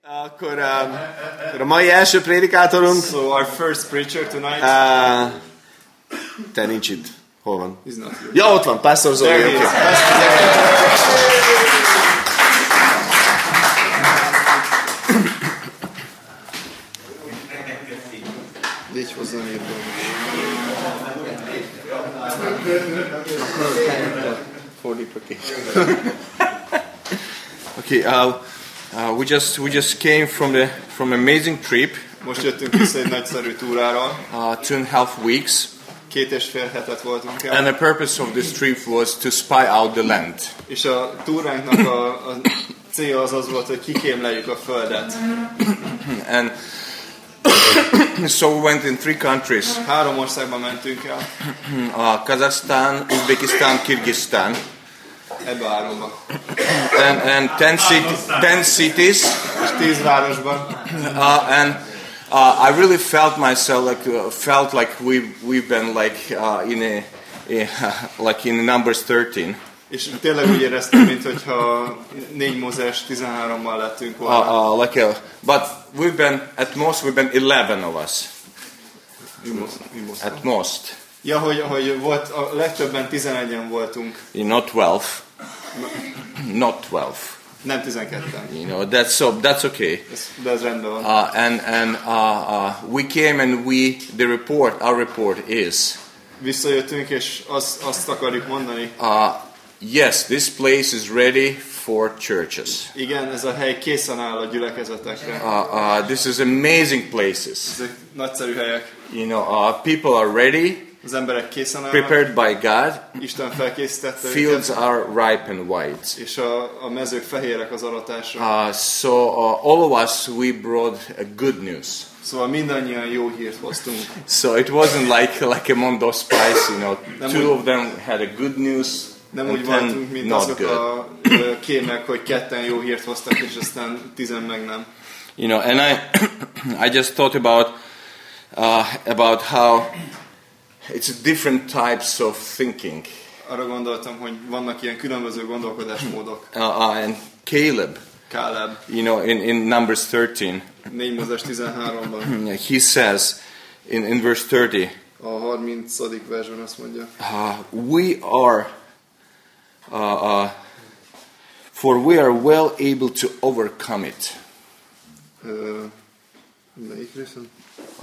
Akkor a mai első prédikátorunk. So our first preacher tonight. Te nincs itt. Hol van? He's not here. Ja, ott van, Pastor Zoli. There he is. Légy hozzám írva. Okay, we just came from amazing trip. Most jöttünk vissza egy nagyszerű túráról. 2.5 weeks. 2,5 hetet voltunk el. And the purpose of this trip was to spy out the land. És a túránknak a célja az volt, hogy kikémleljük a földet. And so we went in 3 countries. 3 országban mentünk el. Kazakhstan, Uzbekistan, Kyrgyzstan. Ebbe a 3-ba. And 10 cities. És 10 városban. And I really felt myself like we've been like in Numbers 13. És tényleg úgy éreztem, mintha 4 Mózes 13-mal lettünk volna. But we've been 11 of us. At most. Ja, hogy volt, a legtöbben 11-en voltunk. Not 12. Not 12. Nem 12-en. You know, that's okay. De ez rendben van. And we came and our report is. Visszajöttünk és azt akarjuk mondani. Yes, this place is ready for churches. Igen, ez a hely készen áll a gyülekezetekre. This is amazing places. Ezek nagyszerű helyek. You know, people are ready. Az emberek készen állnak. Prepared by God. Isten felkészítette őket. Fields are ripe and white. És a mezők fehérek az aratásra. So all of us, we brought a good news. Szóval mindannyian jó hírt hoztunk. So it wasn't like a Mondo Spice, you know. 2 of them had a good news. Nem úgy voltunk, mint azok a kémek, hogy 2 jó hírt hoztak, és aztán 10 meg nem. You know, and I just thought about how it's different types of thinking. Arra gondoltam, hogy vannak ilyen különböző gondolkodásmódok. And Caleb, you know, in Numbers 13, 4 Mózes 13-ban. he says in verse 30, A 30. versben azt mondja. For we are well able to overcome it. Melyik részen?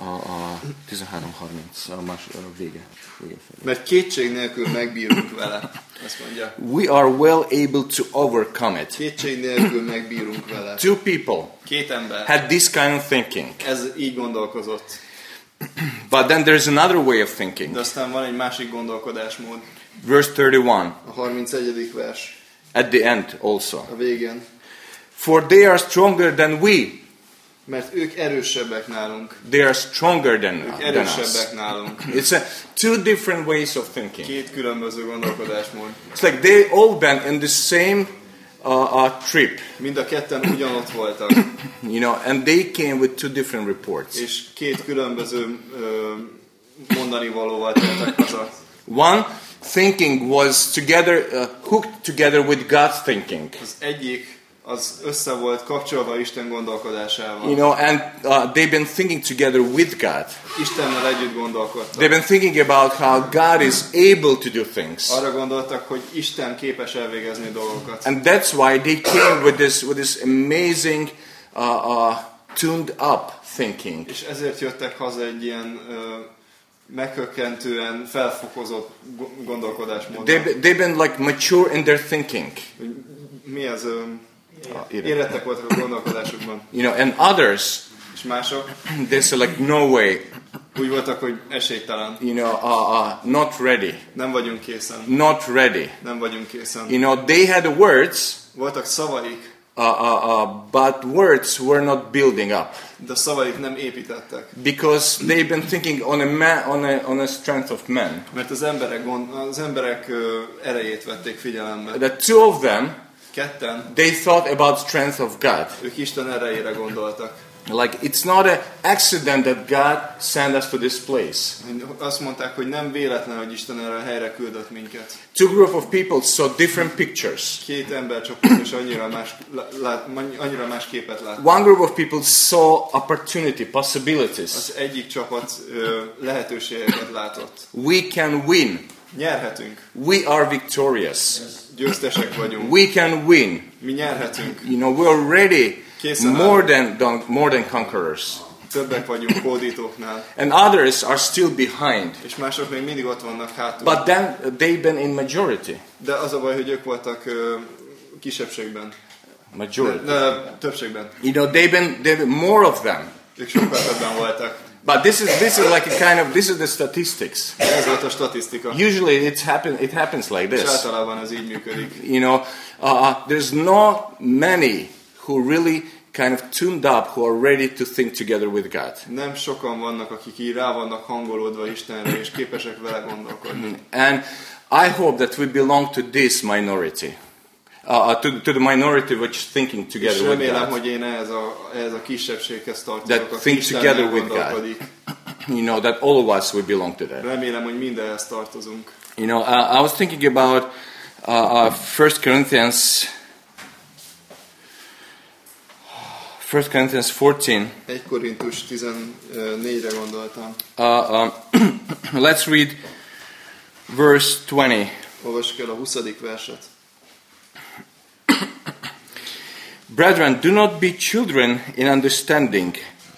13:30, a vége. Mert kétség nélkül megbírunk vele. Ezt mondja. We are well able to overcome it. Kétség nélkül megbírunk vele. 2 people 2 ember had this kind of thinking. Ez így gondolkozott. But then there's another way of thinking. De aztán van egy másik gondolkodásmód. Verse 31. A 31. vers. At the end also. A végén. For they are stronger than we. Mert ők erősebbek nálunk. They are stronger than us. Erősebbek nálunk. It's 2 different ways of thinking. 2 különböző gondolkodásmód. It's like they all been in the same trip. Mind a 2 ugyanott voltak. You know, and they came with 2 different reports. És 2 különböző mondani valóval tértek haza. One thinking was hooked together with God's thinking. Az egyik az össze volt kapcsolva Isten gondolkodásával. You know, and they've been thinking together with God. Istennel együtt gondolkodtak. They've been thinking about how God is able to do things. Arra gondoltak, hogy Isten képes elvégezni dolgokat. And that's why they came with this amazing tuned up thinking. És ezért jöttek haza egy ilyen meghökkentően felfokozott gondolkodásmóddal. They've been like mature in their thinking. Mi az? Érettek voltak a gondolkodásukban. You know, and others, és mások, they said like no way. Úgy voltak, hogy esélytelen. You know, not ready. Nem vagyunk készen. Not ready. Nem vagyunk készen. You know, they had the words. Voltak szavaik. But words were not building up. De szavaik nem építettek. Because they've been thinking on a strength of men. Mert az emberek erejét vették figyelembe. The 2 of them ketten, they thought about strength of God. ők Isten erejére gondoltak. Like, it's not an accident that God sent us to this place. Azt mondták, hogy nem véletlen, hogy Isten erre a helyre küldött minket. Two group of people saw different pictures. Két embercsoport és annyira más képet lát. One group of people saw opportunity, possibilities. Az egyik csapat lehetőségeket látott. We can win. Nyerhetünk. We are victorious. Győztesek vagyunk. We can win. Mi nyerhetünk. You know, we are ready. More than conquerors. Többek vagyunk hódítóknál. And others are still behind. És mások még mindig ott vannak hátul. But then they've been in majority. De az a baj, hogy ők voltak kisebbségben. Majority. Többségben. You know, they've been more of them. Ők sokkal többen voltak. But this is like a kind of, this is the statistics. Ez volt a statisztika. Usually it happens like És this. általában ez így működik. You know, there's not many who really kind of tuned up, who are ready to think together with God. Nem sokan vannak, akik így rá vannak hangolódva Istenre, és képesek vele gondolkodni. And I hope that we belong to this minority. To the minority which is thinking together with God. És remélem, hogy én ehhez a kisebbséghez tartozok, That think together with God. You know, that all of us will belong to that. Remélem, hogy mindenhez tartozunk. You know, I was thinking about 1 Corinthians 14. 1 Korintus 14-re gondoltam. Let's read verse 20. Olvassuk el a 20. verset. Brethren, do not be children in understanding.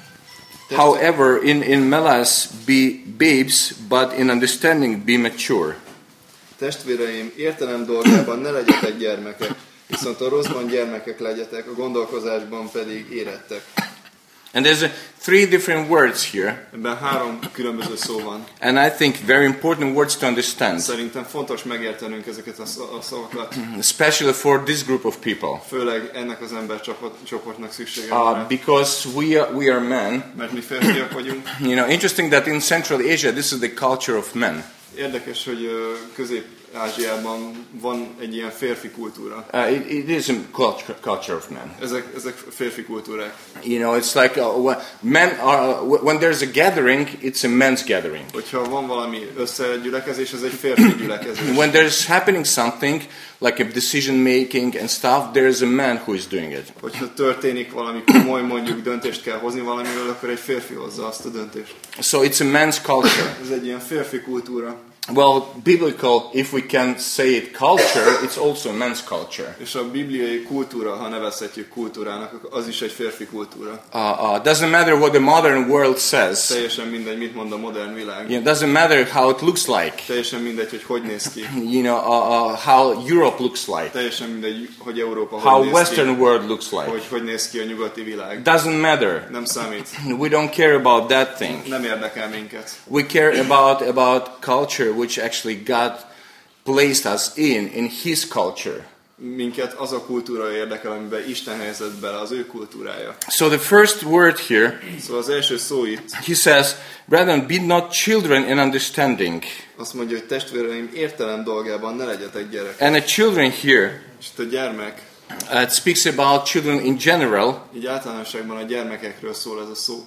However, in malice be babes, but in understanding be mature. Testvéreim, értelem dolgában ne legyetek gyermekek, viszont a rosszban gyermekek legyetek, a gondolkozásban pedig érettek. And there's 3 different words here. Ebben 3 különböző szó van. And I think very important words to understand. Szerintem fontos megértenünk ezeket a szavakat. Especially for this group of people. Főleg ennek az embercsoportnak szüksége van. Because we are men. Mert mi férfiak vagyunk. You know, interesting that in Central Asia this is the culture of men. Érdekes, hogy Közép-Ázsiában van egy ilyen férfi kultúra. It is a culture of men. Ezek férfi kultúrák. You know, it's like men are when there's a gathering, it's a men's gathering. Hogyha van valami összegyülekezés, ez egy férfi gyülekezés. When there's happening something like a decision making and stuff, there's a man who is doing it. Hogyha történik valami komoly, mondjuk döntést kell hozni valamiről, akkor egy férfi hozza azt a döntést. So it's a man's culture. Ez egy ilyen férfi kultúra. Well, biblical, if we can say it culture, it's also a men's culture. És a bibliai kultúra, ha nevezhetjük kultúrának, az is egy férfi kultúra. Doesn't matter what the modern world says. Teljesen mindegy, mit mond a modern világ. You know, doesn't matter how it looks like. Teljesen mindegy, hogy néz ki. You know, how Europe looks like. Teljesen mindegy, hogy Európa how néz Western ki. world looks like. Hogy néz ki a nyugati világ. Doesn't matter. Nem számít. We don't care about that thing. Nem érdekel minket. We care about culture, which actually God placed us in His culture. Minket az a kultúra érdekel, amiben Isten helyezett bele, az ő kultúrája. So the first word here, szóval az első szó itt, he says, brethren, be not children in understanding. Azt mondja, hogy testvéreim, értelem dolgában ne legyetek gyerekek. And a children here, és itt a gyermek, it speaks about children in general. Így általánosságban a gyermekekről szól ez a szó.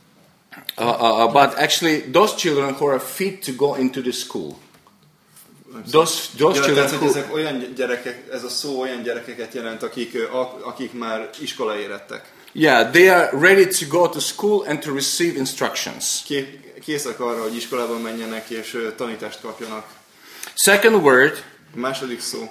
But actually, those children who are fit to go into the school. Those children who... ezek olyan gyerekek, ez a szó olyan gyerekeket jelent, akik már iskola érettek. Yeah, they are ready to go to school and to receive instructions. Készek arra, hogy iskolába menjenek és tanítást kapjanak. Second word. Második szó.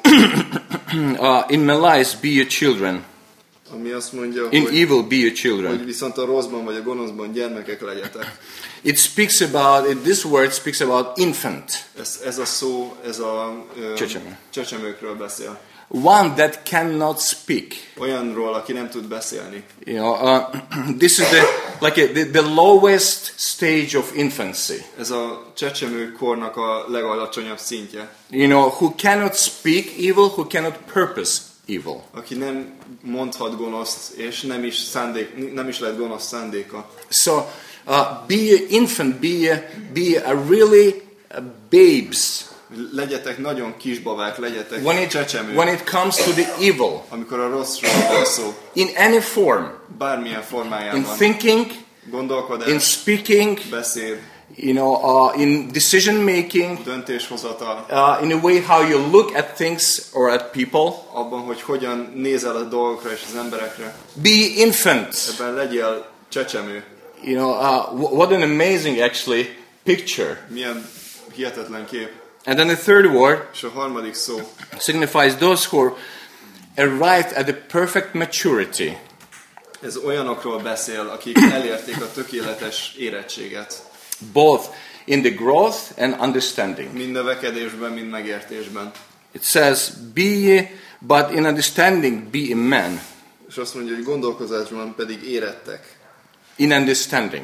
In malice be your children. Ami azt mondja, in evil be your children. Hogy viszont a rosszban vagy a gonoszban gyermekek legyetek. It speaks about, this word speaks about infant. Ez a szó, ez a csecsemőkről beszél. One that cannot speak. Olyanról, aki nem tud beszélni. You know, this is the lowest stage of infancy. Ez a csecsemőkornak a legalacsonyabb szintje. You know, who cannot speak evil, who cannot purpose evil. Aki nem mondhat gonoszt, és nem is lehet gonosz szándéka. So, be an infant, be a really babes. Legyetek nagyon kisbabák, legyetek csecsemők. When it comes to the evil, amikor a rosszról van szó, in any form, bármilyen formájában, in thinking, gondolkodás, in speaking, beszéd, in decision making, döntéshozatal, in a way how you look at things or at people, abban, hogy hogyan nézel a dolgokra és az emberekre. be infants. Ebben legyél csecsemő. What an amazing actually picture. Milyen hihetetlen kép. And then the third word És a harmadik szó signifies those who arrived at the perfect maturity. ez olyanokról beszél, akik elérték a tökéletes érettséget. Both in the growth and understanding. Mind növekedésben, mind megértésben. It says, be ye, but in understanding be a man. És azt mondja, hogy gondolkozásban pedig érettek. In understanding.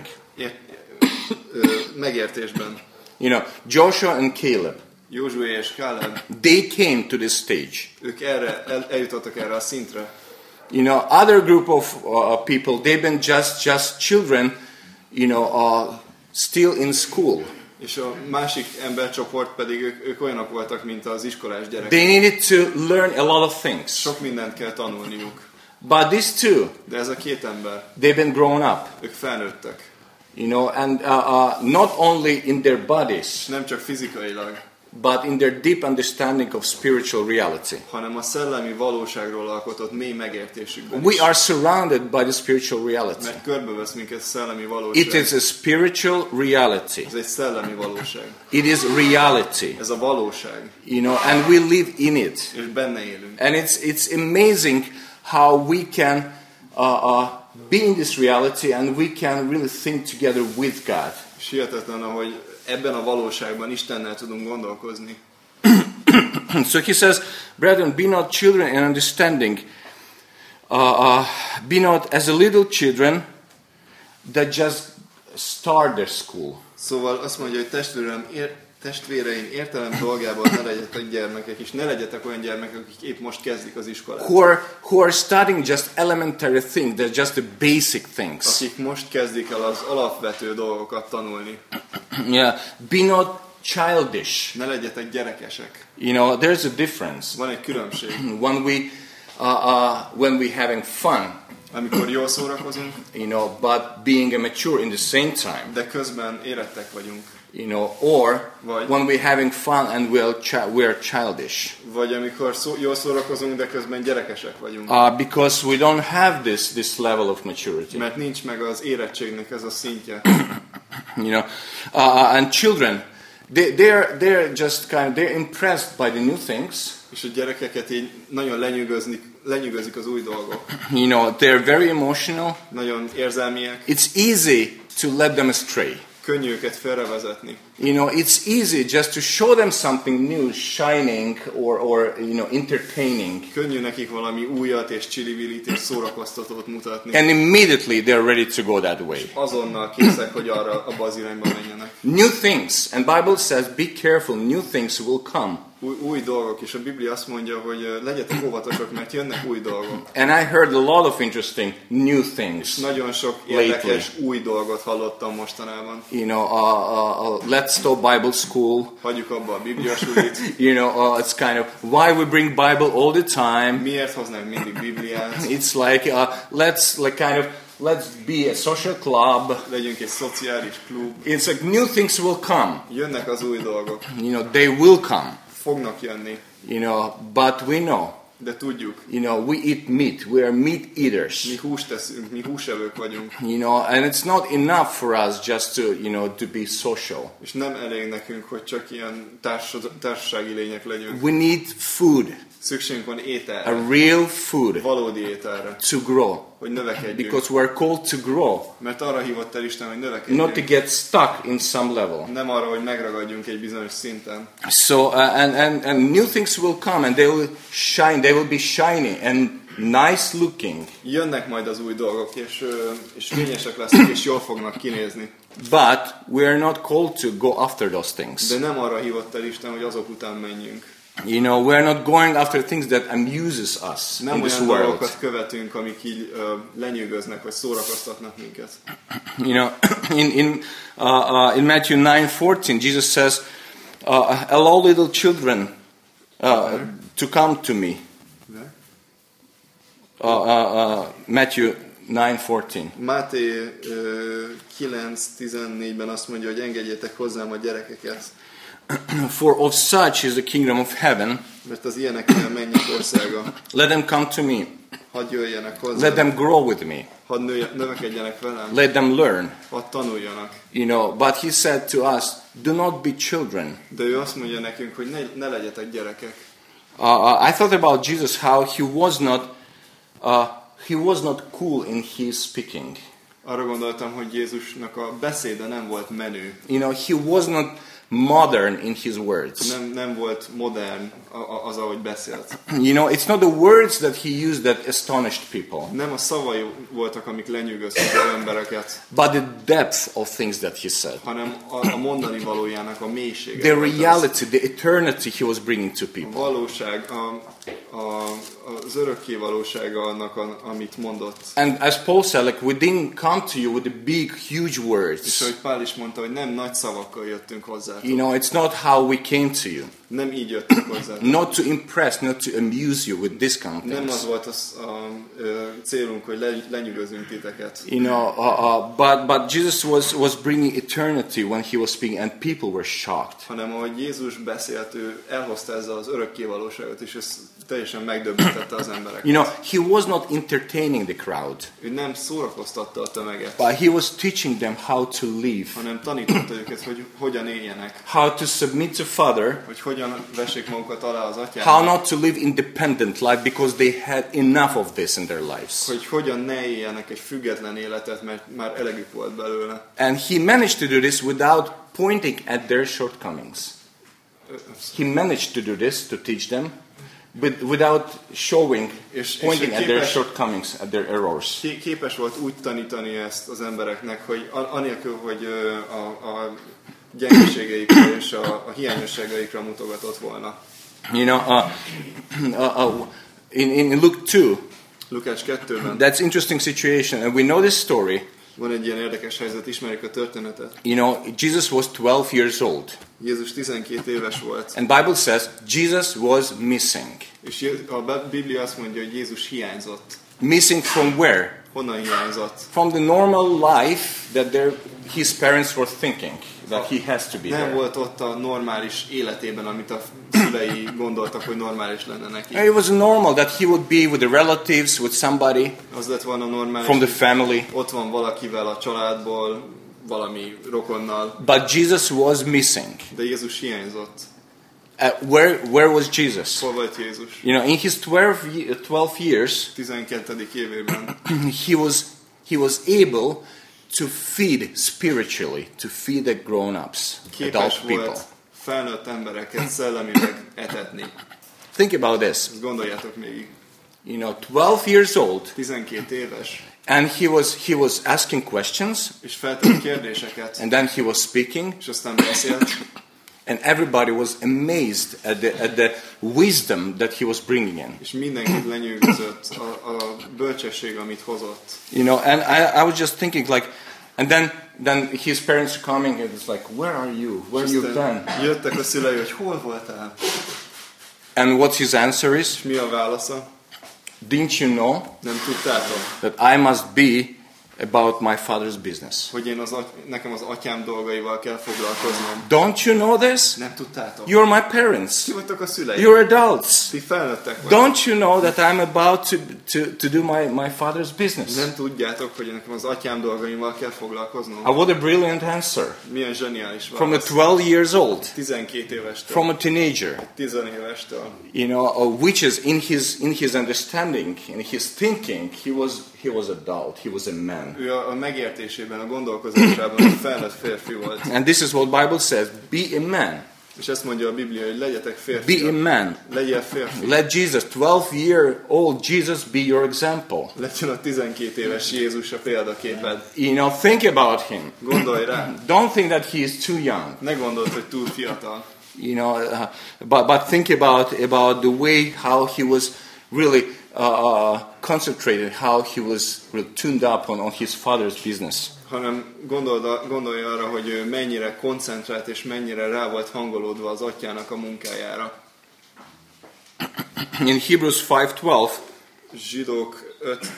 Megértésben. Joshua and Caleb, Józsué és Káleb, they came to this stage. ők eljutottak erre a szintre. Other group of people, they've been just children, still in school. És a másik embercsoport pedig ők olyanok voltak, mint az iskolás gyerekek. They needed to learn a lot of things. Sok mindent kell tanulniuk. But these two, De ez a két ember, they've been grown up. ők felnőttek. And not only in their bodies, Nem csak fizikailag, but in their deep understanding of spiritual reality. hanem a szellemi valóságról alkotott mély megértésükben We is. are surrounded by the spiritual reality. Mert körbevesz minket szellemi It valóság. is a spiritual reality. Ez egy szellemi valóság. It is reality. Ez a valóság. And we live in it. És benne élünk. And it's amazing how we can be in this reality and we can really think together with God. És hihetetlen, ahogy ebben a valóságban Istennel tudunk gondolkozni. So he says, brethren, be not children in understanding. Be not as a little children that just start their school. Szóval azt mondja, hogy testvéreim, értelem dolgában ne legyetek gyermekek, és ne legyetek olyan gyermekek, akik épp most kezdik az iskolát. Who are studying just elementary things, they're just the basic things. Akik most kezdik el az alapvető dolgokat tanulni. Yeah, be not childish. Ne legyetek gyerekesek. There's a difference. Van egy különbség. When we having fun, Amikor jól szórakozunk, but being mature in the same time. de közben érettek vagyunk. Or Vagy- when we're having fun and we're childish. Vagy amikor jól szórakozunk, de közben gyerekesek vagyunk. Because we don't have this level of maturity. Mert nincs meg az érettségnek ez a szintje. And children, they're just they're impressed by the new things. És a gyerekeket így nagyon lenyűgözik az új dolgok. They're very emotional. Nagyon érzelmiek. It's easy to let them astray. Könnyű őket félrevezetni. It's easy just to show them something new, shining or entertaining. Könnyű nekik valami újat és csilivilit és szórakoztatót mutatni. And immediately they're ready to go that way. Azonnal készek, hogy abba az irányba menjenek. New things, and Bible says, be careful, new things will come. Új dolgok, és a Biblia azt mondja, hogy legyetek óvatosak, mert jönnek új dolgok. And I heard a lot of interesting new things. Nagyon sok érdekes új dolgot hallottam mostanában. Let's Stop Bible School. Hagyjuk abba a bibliasulit. It's kind of why we bring Bible all the time. Miért hoznánk mindig Bibliát? It's like let's be a social club. Legyünk egy szociális klub. It's like new things will come. Jönnek az új dolgok. They will come. Fognak jönni. But we know. De tudjuk. We eat meat. We are meat eaters. Mi húst teszünk, mi húsevők vagyunk. And it's not enough for us just to be social. És nem elég nekünk, hogy csak ilyen társasági lények legyünk. We need food. Szükségünk van ételre. A real food. Valódi ételre. To grow. Hogy növekedjünk. Because we're called to grow. Mert arra hívott el Isten, hogy növekedjünk. Not to get stuck in some level. Nem arra, hogy megragadjunk egy bizonyos szinten. So and new things will come and they will shine. They will be shiny and nice looking. Jönnek majd az új dolgok, és fényesek lesznek, és jól fognak kinézni. But we are not called to go after those things. De nem arra hívott el Isten, hogy azok után menjünk. We are not going after things that amuses us nem in this olyan world. dolgokat követünk, amik így lenyűgöznek, vagy szórakoztatnak minket. In Matthew 9:14, Jesus says, Allow little children to come to me. Matthew 9:14. Máté 9:14-ben azt mondja, hogy engedjétek hozzám a gyerekeket. For of such is the kingdom of heaven. Mert az ilyeneknél a mennyek országa. Let them come to me. Hadd jöjjenek hozzám. Let them grow with me. Hadd növekedjenek velem. Let them learn. Hadd tanuljanak. You know, but he said to us, do not be children. De ő azt mondja nekünk, hogy ne legyetek gyerekek. I thought about Jesus, how he was not cool in his speaking. Arra gondoltam, hogy Jézusnak a beszéde nem volt menő. You know, he was not modern in his words. Nem volt modern az, ahogy beszélt. You know, it's not the words that he used that astonished people. Nem a szavai voltak, amik lenyűgöztek az embereket. But the depth of things that he said. Hanem a mondani valójának a mélysége. The reality, the eternity he was bringing to people. A valóság, az örökké valósága annak, amit mondott. And as Paul said, like, we didn't come to you with the big, huge words. És ahogy Pál is mondta, hogy nem nagy szavakkal jöttünk hozzá. You know, it's not how we came to you. Nem így jöttünk hozzá. Not to impress, not to amuse you with this kind of things. Nem az volt a célunk, hogy lenyűgözünk titeket. You know, but Jesus was bringing eternity when he was speaking, and people were shocked. Hanem ahogy Jézus beszélt, ő elhozta ezzel az örökké valóságot, és ez teljesen megdöbbentette az embereket. You know, he was not entertaining the crowd. Ő nem szórakoztatta a tömeget. But he was teaching them how to live. Hanem tanította őket, hogy hogyan éljenek. How to submit to Father. Hogy hogyan vessék magukat alá az atyának. How not to live independent life because they had enough of this in their lives. Hogy hogyan ne éljenek egy független életet, mert már elegük volt belőle. And he managed to do this without pointing at their shortcomings. He managed to do this, to teach them, but without pointing at their shortcomings, at their errors. Képes volt úgy tanítani ezt az embereknek, hogy anélkül, hogy a gyengeségeikre és a hiányosságaikra mutogatott volna. You know, in Luke 2, Lukács 2-ben. that's interesting situation, and we know this story. Van egy ilyen érdekes helyzet, ismerjük a történetet. You know, Jesus was 12 years old. Jézus 12 éves volt. And Bible says Jesus was missing. És a Biblia azt mondja, hogy Jézus hiányzott. Missing from where? Honnan hiányzott? From the normal life that his parents were thinking that he has to be Nem there. volt ott a normális életében, amit a szülei gondoltak, hogy normális lenne neki. It was normal that he would be with the relatives, with somebody Az lett volna normális. from the family. Ott van valakivel a családból, valami rokonnal. But Jesus was missing. De Jézus hiányzott. Where was Jesus? Hol volt Jézus? You know, in his 12 years, 12. évében he was able to feed spiritually, to feed the grown-ups, képes adult people. volt felnőtt embereket szellemileg etetni. Think about this. Ezt gondoljátok még. You know, 12 years old, 12 éves. and he was asking questions, És feltett kérdéseket. and then he was speaking, És aztán beszélt. and everybody was amazed at the wisdom that he was bringing in. És mindenkit lenyűgözött a bölcsesség, amit hozott. You know, and I was just thinking like, and then his parents are coming and it's like, where are you? Where have you been? Jöttek a szülei, hogy hol voltál? And what his answer is? És mi a válasza? Didn't you know Nem tudtátok, that I must be about my father's business? hogy nekem az atyám dolgaival kell foglalkoznom. Don't you know this? Nem tudtátok. You're my parents. Ti vagytok a szüleim. You're adults. Ti felnőttek vagytok. Don't you know that I'm about to do my father's business? Nem tudjátok, hogy nekem az atyám dolgaimmal kell foglalkoznom. What a brilliant answer. Milyen zseniális From a válasz. 12 years old. 12 évestől. From a teenager. 10 évestől. You know, which is in his understanding, in his thinking, he was adult. He was a man. Ő a megértésében, a gondolkozásában egy felnőtt férfi volt. And this is what Bible says: be a man. És ezt mondja a Biblia, hogy legyetek férfiak. Be a man. Legyél férfi. Let Jesus, 12-year-old Jesus, be your example. Legyen a 12 éves Jézus a példaképed. You know, think about him. Gondolj rá. Don't think that he is too young. Ne gondold, hogy túl fiatal. You know, but think about the way how he was really concentrated, how he was really tuned up on his father's business. hanem gondolj arra, hogy ő mennyire koncentrált és mennyire rá volt hangolódva az atyának a munkájára. In Hebrews 5:12, Zsidók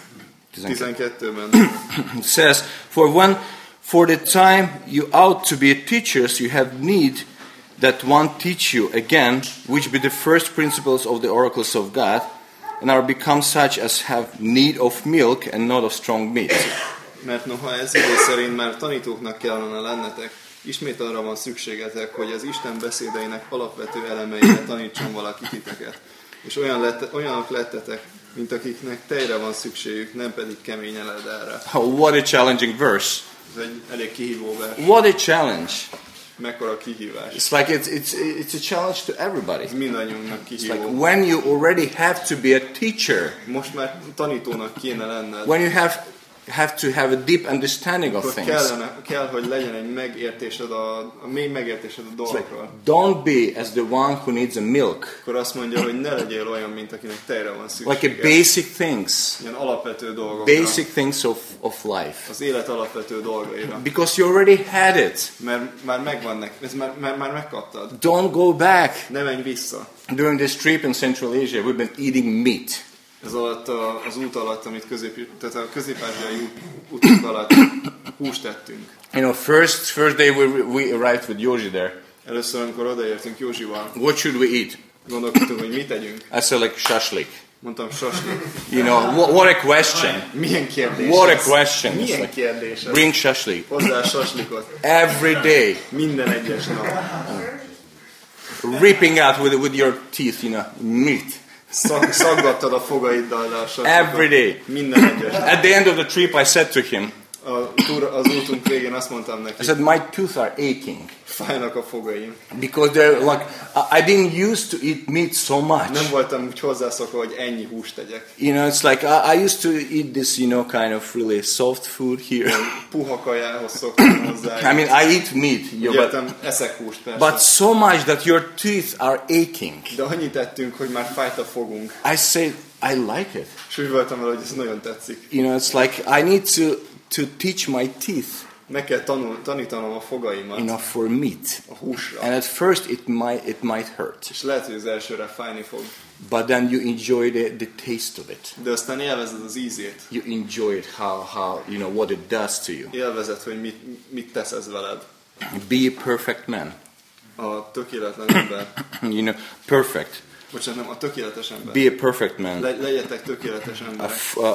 5:12-ben it says, For the time you ought to be teachers, you have need that one teach you again, which be the first principles of the oracles of God, and are become such as have need of milk and not of strong meat. Mert noha ez idő szerint már tanítóknak kellene lennetek, ismét arra van szükségetek, hogy az Isten beszédeinek alapvető elemeire tanítson valaki titeket. És olyanok lettetek, mint akiknek tejre van szükségük, nem pedig kemény eledelre. Oh, what a challenging verse. Ez egy elég kihívó vers. What a challenge. Mekkora kihívás. It's like it's a challenge to everybody. Ez mindannyiunknak kihívó. It's like when you already have to be a teacher. Most már tanítónak kéne lenned. When you have to have a deep understanding of things. Kell, hogy legyen egy megértésed a mély megértésed a dolgokról. Don't be as the one who needs a milk. Akkor azt mondja, hogy ne legyél olyan, mint akinek tejre van szüksége. Like a basic things. Ilyen alapvető dolgokra. Basic things of life. Az élet alapvető dolgaira. Because you already had it. Mert már megvan már megkaptad. Don't go back. Ne menj vissza. During this trip in Central Asia, we've been eating meat. Ez alatt az út alatt, amit tehát a közép-ázsiai útunk alatt húst ettünk. You know, first day we arrived with Yoji there. Először, amikor odaértünk Józsival, what should we eat? Gondolkodtunk, hogy mit tegyünk. I said like shashlik. Mondtam shashlik. You know, what a question. Milyen kérdés. What a question. Milyen kérdés. Bring shashlik. Hozzá shashlikot. Every day. Minden egyes nap. Ripping out with your teeth, you know, meat. Szaggattad a fogaiddal a shashlikot. Every day. Minden egyes. At the end of the trip I said to him, az útunk végén azt mondtam neki. I said, my teeth are aching. Fájnak a fogaim. Because they're like, I didn't used to eat meat so much. Nem voltam úgy hozzászokva, hogy ennyi húst tegyek. You know, it's like I used to eat this, you know, kind of really soft food here. Puha kajához szoktam hozzá. I mean, I eat meat. Értem, eszek húst persze. But so much that your teeth are aching. De annyit ettünk, hogy már fájt a fogunk. I said, I like it. És úgy voltam vele, hogy ez nagyon tetszik. You know, it's like I need to teach my teeth. Meg kell tanítanom a fogaimat. You know, for meat. A húsra. And at first it might hurt. És lehet, hogy az elsőre fájni fog. But then you enjoy the taste of it. De aztán élvezed az ízét. You enjoy it, how you know what it does to you. Élvezed, hogy mit tesz ez veled. Be a perfect man. A tökéletlen ember. You know, perfect. Bocsánat, nem, a tökéletes ember. Be a perfect man. Legyetek tökéletes ember.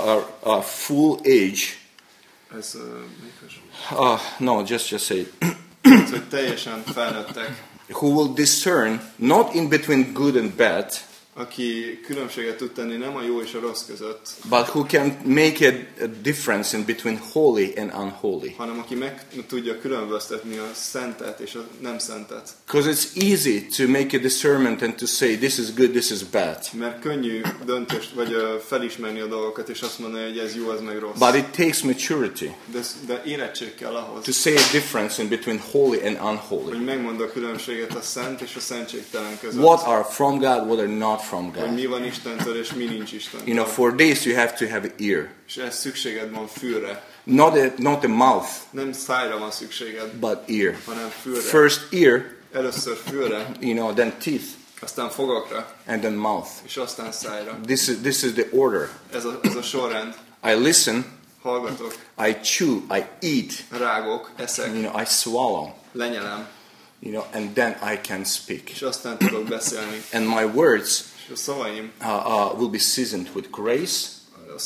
A full age. Ez mikor? No, just say it. Hogy teljesen felnőttek. Who will discern not in between good and bad, aki különbséget tud tenni nem a jó és a rossz között, but who can make a difference in between holy and unholy. hanem aki meg tudja különböztetni a szentet és a nem szentet. Because it's easy to make a discernment and to say this is good, this is bad. Mert könnyű döntést vagy felismerni a dolgokat és azt mondani, hogy ez jó, ez meg rossz. But it takes maturity. De érettség kell ahhoz. To say a difference in between holy and unholy. Hogy megmond a különbséget a szent és a szentségtelen között. What are from God, what are not from God. Hogy mi van Istentől és mi nincs Istentől. You know, for this you have to have an ear. És ez szükséged van fülre. Not a mouth. Nem szájra van szükséged. But ear. Hanem fülre. First ear. Először fülre. You know, then teeth. Aztán fogakra. And then mouth. És aztán szájra. This is the order. Ez a sorrend. I listen. Hallgatok. I chew. I eat. Rágok. Eszek. You know, I swallow. Lenyelem. You know, and then I can speak. És aztán tudok beszélni. And my words és a szavaim will be seasoned with grace. A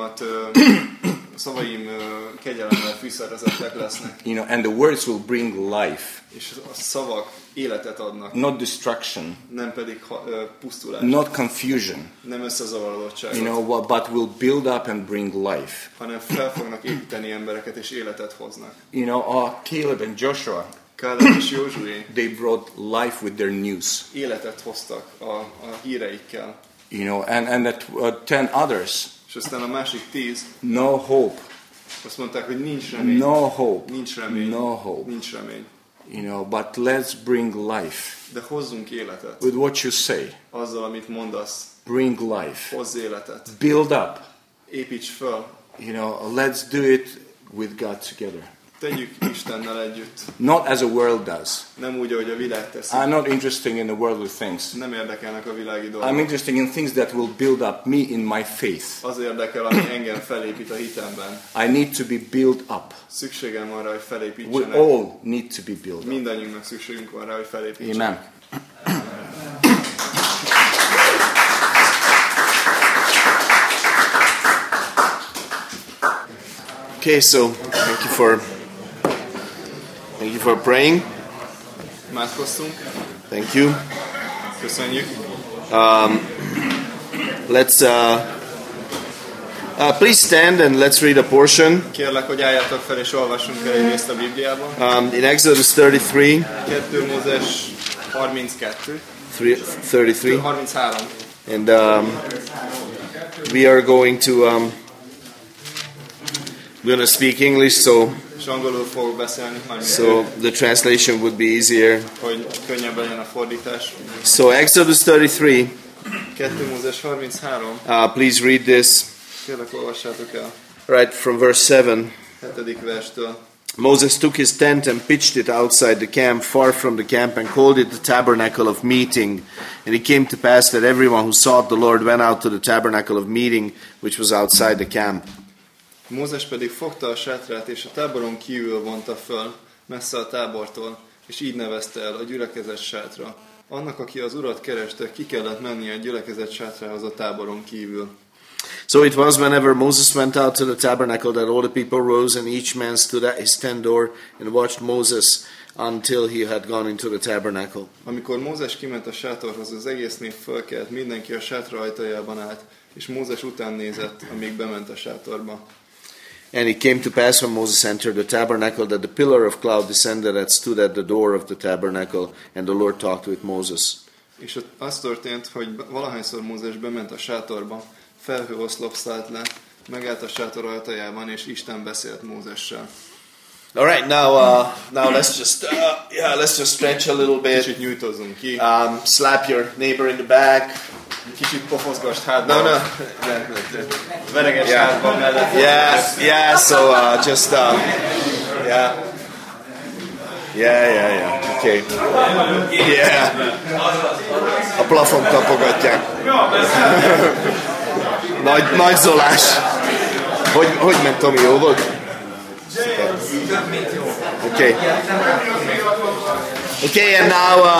szavaim kegyelemmel fűszerezettek lesznek. You know, and the words will bring life. És a szavak életet adnak. Not destruction. Nem pedig pusztulás. Not confusion. Nem összezavarodottságot. You know, but will build up and bring life. Hanem fel fognak építeni embereket és életet hoznak. You know, Caleb and Joshua. Káleb és Józsué. They brought life with their news. Életet hoztak a híreikkel. You know, and that 10 others. És aztán a másik 10. No hope. Azt mondták, hogy nincs remény. No hope. Nincs remény. No hope. Nincs remény. You know, but let's bring life. De hozzunk életet. With what you say. Azzal, amit mondasz. Bring life. Hozz életet. Build up. Építs föl. You know, let's do it with God together. Tegyük Istennel együtt. Not as a world does. Nem úgy, ahogy a világ teszi. I'm not interested in the worldly things. Nem érdekelnek a világi dolgok. I'm interested in things that will build up me in my faith. Az érdekel, ami engem felépít a hitemben. I need to be built up. Szükségem van rá, hogy We felépítsenek. all need to be built up. Mindannyiunknak szükségünk van rá, hogy felépítsenek. Amen. Okay, so thank you for praying. Imádkoztunk. Thank you. Köszönjük. Let's please stand and let's read a portion. Kérlek, hogy álljatok fel és olvassunk el egy részt a Bibliában. In Exodus 33. 2 Mózes 32. 33. 33. And we are going to we're going to speak English, so És angolul fogok beszélni, so the translation would be easier. hogy könnyebb legyen a fordítás. So Exodus 33. 2 Mózes 33. Please read this. Kérlek, olvassátok el. Right from verse 7. 7. verstől. Moses took his tent and pitched it outside the camp, far from the camp, and called it the tabernacle of meeting. And it came to pass that everyone who sought the Lord went out to the tabernacle of meeting, which was outside the camp. Mózes pedig fogta a sátrát, és a táboron kívül vonta föl, messze a tábortól, és így nevezte el a gyülekezet sátra. Annak, aki az Urat kereste, ki kellett mennie a gyülekezet sátrához a táboron kívül. So it was whenever Moses went out to the tabernacle that all the people rose, and each man stood at his tent door and watched Moses until he had gone into the tabernacle. Amikor Mózes kiment a sátorhoz, az egész nép fölkelt, mindenki a sátra ajtajában állt, és Mózes után nézett, amíg bement a sátorba. And it came to pass when Moses entered the tabernacle that the pillar of cloud descended and stood at the door of the tabernacle, and the Lord talked with Moses. És ott az történt, hogy valahányszor Mózes bement a sátorba, felhőoszlop szállt le, megállt a sátor ajtajában, és Isten beszélt Mózessel. All right, now let's just stretch a little bit. Kicsit nyújtozzunk ki, Slap your neighbor in the back. kicsit pofozgasd hátba, No. vereges hátba mellett. Yeah. So just yeah. Okay. Yeah. A plafon tapogatják. Nagy Zolás. Hogy ment, Tomi, jó volt? Okay, and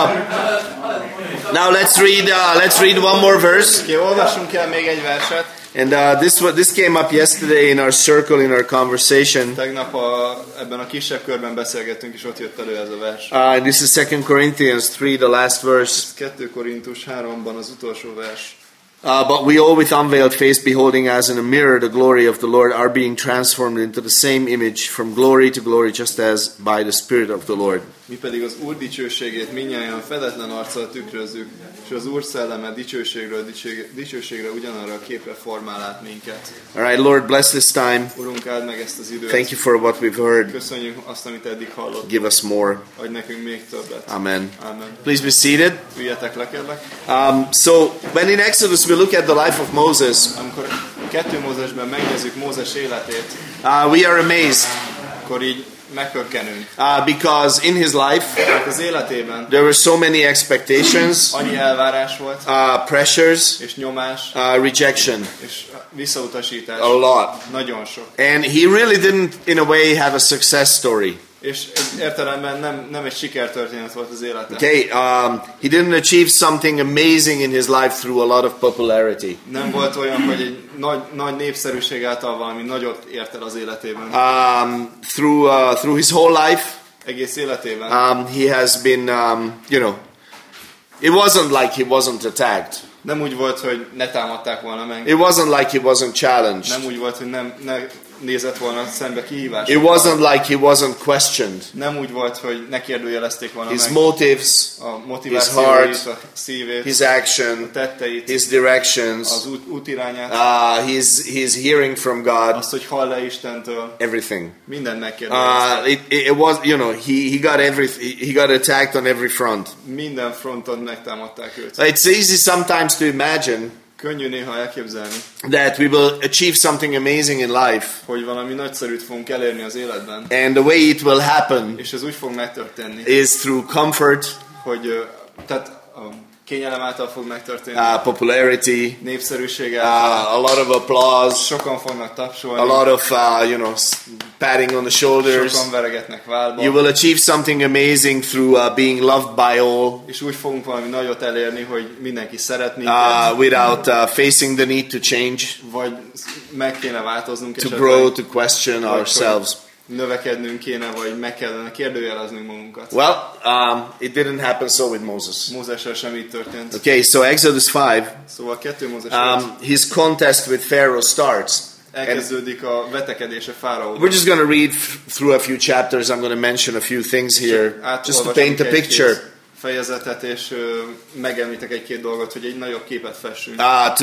now let's read one more verse. Okay, olvassunk el még egy verset. And this came up yesterday in our circle, in our conversation. Tegnap ebben a kisebb körben beszélgettünk, és ott jött elő ez a vers. And this is 2 Corinthians 3, the last verse. 2 Korintus 3-ban az utolsó vers. But we all with unveiled face, beholding as in a mirror the glory of the Lord, are being transformed into the same image from glory to glory, just as by the Spirit of the Lord. Mi pedig az Úr dicsőségét mindnyájan fedetlen arccal tükrözzük, és az Úr szelleme dicsőségre ugyanarra a képre formál át minket. All right, Lord, bless this time. Urunk, áld meg ezt az időt. Thank you for what we've heard. Köszönjük azt, amit eddig hallottunk. Give us more. Adj nekünk még többet. Amen. Amen. Please be seated. Üljetek le, kérlek. So when in Exodus we look at the life of Moses, Amikor 2 Mózesben megnézzük Mózes életét, we are amazed akkor így meghökkenünk. because in his life Mert az életében there were so many expectations, annyi elvárás volt, pressures, és nyomás, rejection, és visszautasítás. a lot. Nagyon sok. And he really didn't, in a way, have a success story. És értelemben nem egy sikertörténet volt az élete. Okay, he didn't achieve something amazing in his life through a lot of popularity. Nem volt olyan, hogy egy nagy népszerűség által valami nagyot ért el az életében. Through his whole life, Egész életében. he has been, it wasn't like he wasn't attacked. Nem úgy volt, hogy ne támadták volna meg. It wasn't like he wasn't challenged. Nem úgy volt, hogy ne nézett volna szembe kihívás. It wasn't like he wasn't questioned. Nem úgy volt, hogy ne kérdőjelezték volna His meg motives, a his motivációit, heart, a szívét, his action, a tetteit, his directions, az útirányát, his hearing from God, azt, hogy hall-e Istentől, everything. mindent megkérdeztek. It was, he got attacked on every front. Minden fronton megtámadták őt. It's easy sometimes to imagine Könnyű néha elképzelni, that we will achieve something amazing in life, hogy valami nagyszerűt fogunk elérni az életben, and the way it will happen és ez úgy fog megtörténni, is through comfort, hogy tehát a kényelem által fog megtörténni, popularity, népszerűség által, a lot of applause, sokan fognak tapsolni, a lot of patting on the shoulders. sokan veregetnek válba, You will achieve something amazing through being loved by all, és úgy fogunk valami nagyot elérni, hogy mindenki szeret without facing the need to change, vagy meg kéne változnunk, to grow, to question ourselves. Növekednünk kéne, vagy meg kellene kérdőjeleznünk magunkat. Well, it didn't happen so with Moses. Mózessel sem így történt. Okay, so Exodus 5, Szóval 2 Mózes his contest with Pharaoh starts. elkezdődik a vetekedése Fáraóval. We're just going to read through a few chapters. I'm going to mention a few things here, just to paint a picture. Fejezetet, és megemlítek egy-két dolgot, hogy egy nagyobb képet fessünk.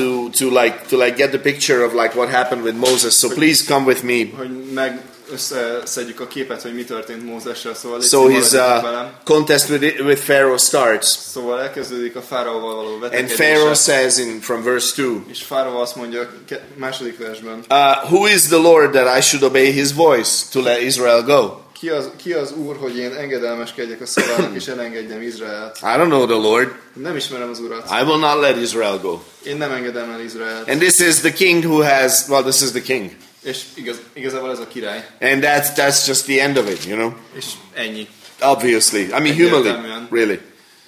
To get the picture of like what happened with Moses. So please come with me. Hogy összeszedjük a képet, hogy mi történt Mózessel. Szóval so his contest with Pharaoh starts. Szóval elkezdődik a Fáraóval való vetekedése. And Pharaoh says from verse 2. És Fáraó azt mondja második versben. Who is the Lord that I should obey his voice to let Israel go? Ki az Úr, hogy én engedelmeskedjek a szavának és elengedjem Izraelt? I don't know the Lord. Nem ismerem az Urat. I will not let Israel go. Én nem engedem el Izraelt. And this is the king who has, this is the king. És igazából ez a király. And that's just the end of it, you know. És ennyi. Obviously. I mean humanly, really.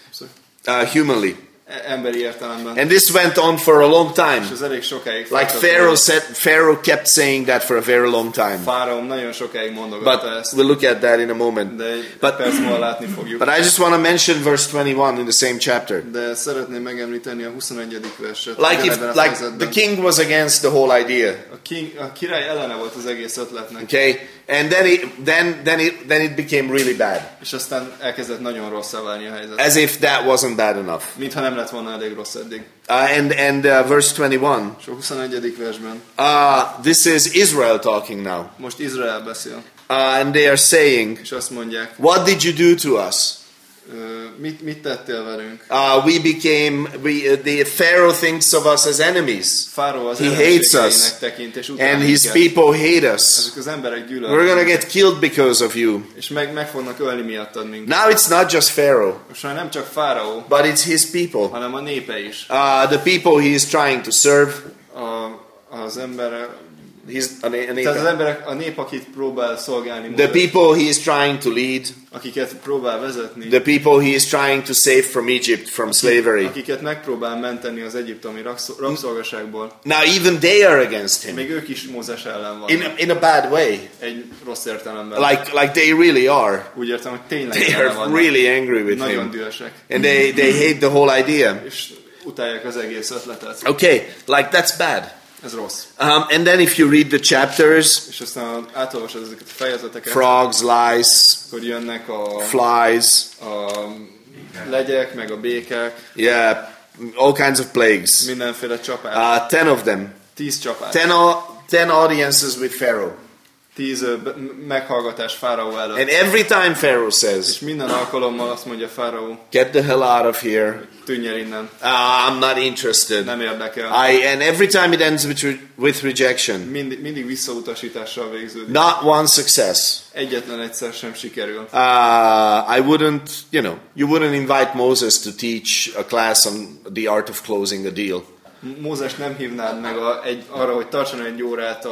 Humanly. Emberi értelemben. And this went on for a long time. És ez elég sokáig. Like Pharaoh kept saying that for a very long time. Fáraó nagyon sokáig mondogatta ezt. We'll look at that in a moment. De egy perc múlva látni fogjuk. But I just want to mention verse 21 in the same chapter. De szeretném megemlíteni a 21. verset. Like the king was against the whole idea. A király ellene volt az egész ötletnek. Okay? And then it became really bad. És aztán elkezdett nagyon rosszá válni a helyzet. As if that wasn't bad enough. Mintha nem lett volna elég rossz eddig. And verse 21. És a 21. versben. This is Israel talking now. Most Izrael beszél. And they are saying, és azt mondják, what did you do to us? Mit tettél velünk? The Pharaoh thinks of us as enemies. He hates us. And his people hate us. Ezek az emberek gyűlölnek. We're going to get killed because of you. És meg fognak ölni miattad minket. Now it's not just Pharaoh. Most már nem csak Fáraó, but it's his people. hanem a népe is. The people he is trying to serve. Az emberek tehát az emberek, a nép, akit próbál szolgálni. The people he is trying to lead. Akiket próbál vezetni. The people he is trying to save from Egypt, from slavery. Akiket megpróbál menteni az egyiptomi rabszolgaságból. Now even they are against him. Még ők is Mózes ellen vannak. In a bad way. Egy rossz értelemben. Like they really are. Úgy értem, hogy tényleg they are really angry with nagyon him. dühösek. And they hate the whole idea. És utálják az egész ötletet. Okay, like that's bad. Ez rossz. And then if you read the chapters, és aztán átolvasod ezeket a fejezeteket, frogs, lice, hogy jönnek a flies, a legyek, meg a békák, yeah, all kinds of plagues. Mindenféle csapás. 10 of them. 10 csapás. 10 audiences with Pharaoh. 10 meghallgatás Fáraó előtt. And every time Pharaoh says, és minden alkalommal azt mondja Fáraó, get the hell out of here. Tűnj el innen. I'm not interested. Nem érdekel. And every time it ends with rejection. Mindig visszautasítással végződik. Not one success. Egyetlen egyszer sem sikerül. I wouldn't, you wouldn't invite Moses to teach a class on the art of closing a deal. Mózes nem hívnád meg arra, hogy tartson egy órát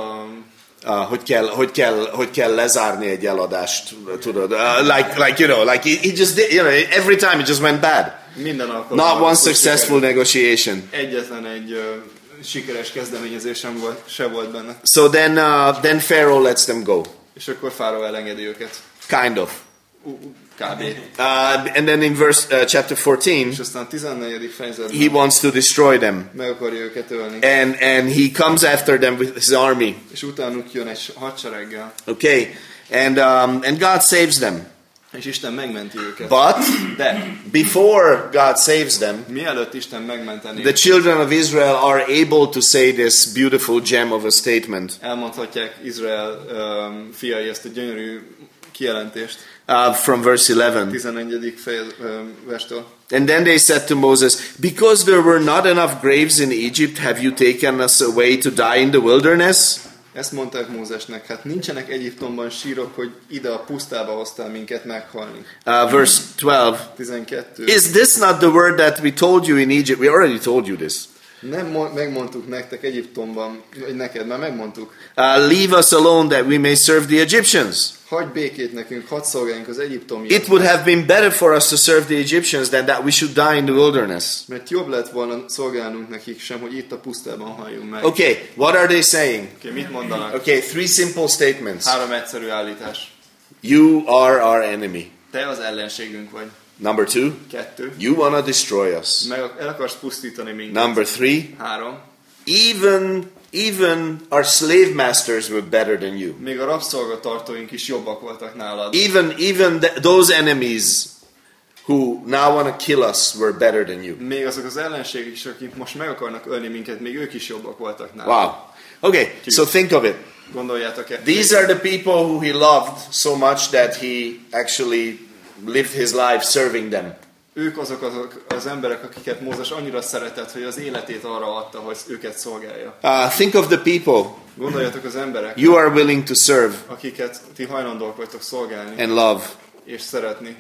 hogy kell lezárni egy eladást, tudod? He just did, every time it just went bad. Minden alkalommal. Not one successful negotiation. Egyetlen egy sikeres kezdeményezés se volt benne. So then Pharaoh lets them go. És akkor Fáraó elengedi őket. Kind of. Kb. And then in chapter 14, és aztán 14. fejezetben he wants to destroy them. Meg akarja őket ölni. And he comes after them with his army. És utánuk jön egy hadsereggel. Okay. And God saves them. És Isten megmenti őket. But de before God saves them, mielőtt Isten megmenteni, the children of Israel are able to say this beautiful gem of a statement. Elmondhatják Izrael fiai ezt a gyönyörű kijelentést. From verse 11. 11. verstől. And then they said to Moses, because there were not enough graves in Egypt, have you taken us away to die in the wilderness? Ezt mondták Mózesnek, hát nincsenek Egyiptomban sírok, hogy ide a pusztába hoztál minket meghalni. Verse 12. Is this not the word that we told you in Egypt? We already told you this. Nem megmondtuk nektek Egyiptomban, vagy neked már megmondtuk. Leave us alone that we may serve the Egyptians. Hagyj békét nekünk, hadd szolgáljunk az egyiptomiaknak. It would have been better for us to serve the Egyptians than that we should die in the wilderness. Mert jobb lett volna szolgálnunk nekik sem, hogy itt a pusztában halljunk meg. Okay, what are they saying? Okay, mit mondanak? Okay, 3 simple statements. 3 egyszerű állítás. You are our enemy. Te az ellenségünk vagy. Number 2. 2. You want to destroy us. Meg el akarsz pusztítani minket. Number 3. 3. Even our slave masters were better than you. Még a rabszolgatartóink is jobbak voltak nálad. Even those enemies who now want to kill us were better than you. Még azok az ellenségek is, akik most meg akarnak ölni minket, még ők is jobbak voltak nálad. Wow. Okay, so think of it. Gondoljátok-e? These are the people who he loved so much that he actually lived his life serving them. Ők azok az emberek, akiket Mózes annyira szeretett, hogy az életét arra adta, hogy őket szolgálja. Think of the people Gondoljatok az emberek, you are willing to serve akiket ti hajlandóak vagytok szolgálni and love. És szeretni.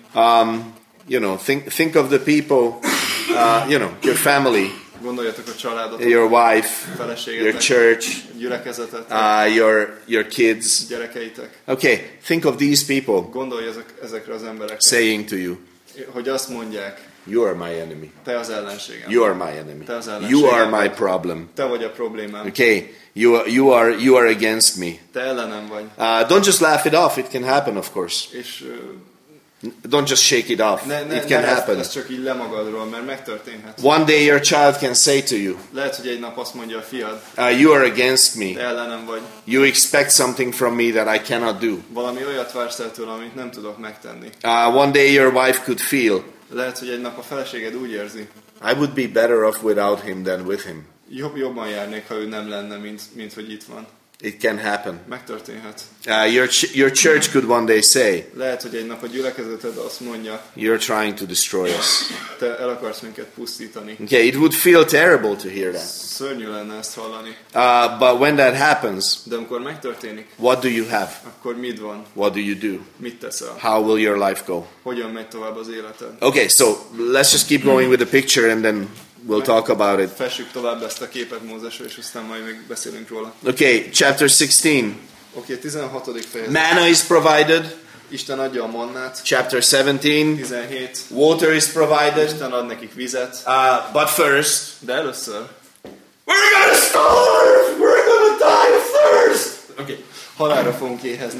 Think of the people, your family, Gondoljatok a családotok, your wife, feleségetek, your church, gyülekezetet, your kids. gyerekeitek. Okay, think of these people Gondolj ezekre az emberekre, saying to you, hogy azt mondják, you are my enemy. te az ellenségem. You are my enemy. Te az ellenségem. You are my problem. Te vagy a problémám. Okay, you are against me. Te ellenem vagy. Don't just laugh it off. It can happen, of course. És Don't just shake it off. It can happen. Ez csak így lemagadról, mert megtörténhet. One day your child can say to you, Lehet, hogy egy nap azt mondja a fiad, you are against me. te ellenem vagy. You expect something from me that I cannot do. Valami olyat vársz el tőle, amit nem tudok megtenni. One day your wife could feel, Lehet, hogy egy nap a feleséged úgy érzi, I would be better off without him than with him. jobban járnék, ha ő nem lenne, mint hogy itt van. It can happen. Megtörténhet. Your church could one day say, Lehet, hogy egy nap a gyülekezeted azt mondja, you're trying to destroy us. te el akarsz minket pusztítani. Okay, it would feel terrible to hear that. Szörnyű lenne ezt hallani. But when that happens, De amikor megtörténik, what do you have? akkor mit van? What do you do? Mit teszel? How will your life go? Hogyan megy tovább az életed? Okay, so let's just keep going with the picture and then we'll talk about it. Fessük tovább ezt a képet Mózesről, és aztán majd még beszélünk róla. Okay, chapter 16. Oké, 16. fejezet. Manna is provided. Isten adja a mannát. Chapter 17. 17. Water is provided. Isten ad nekik vizet. But first, De először we're gonna starve! We're gonna die of thirst! okay, halálra fogunk éhezni,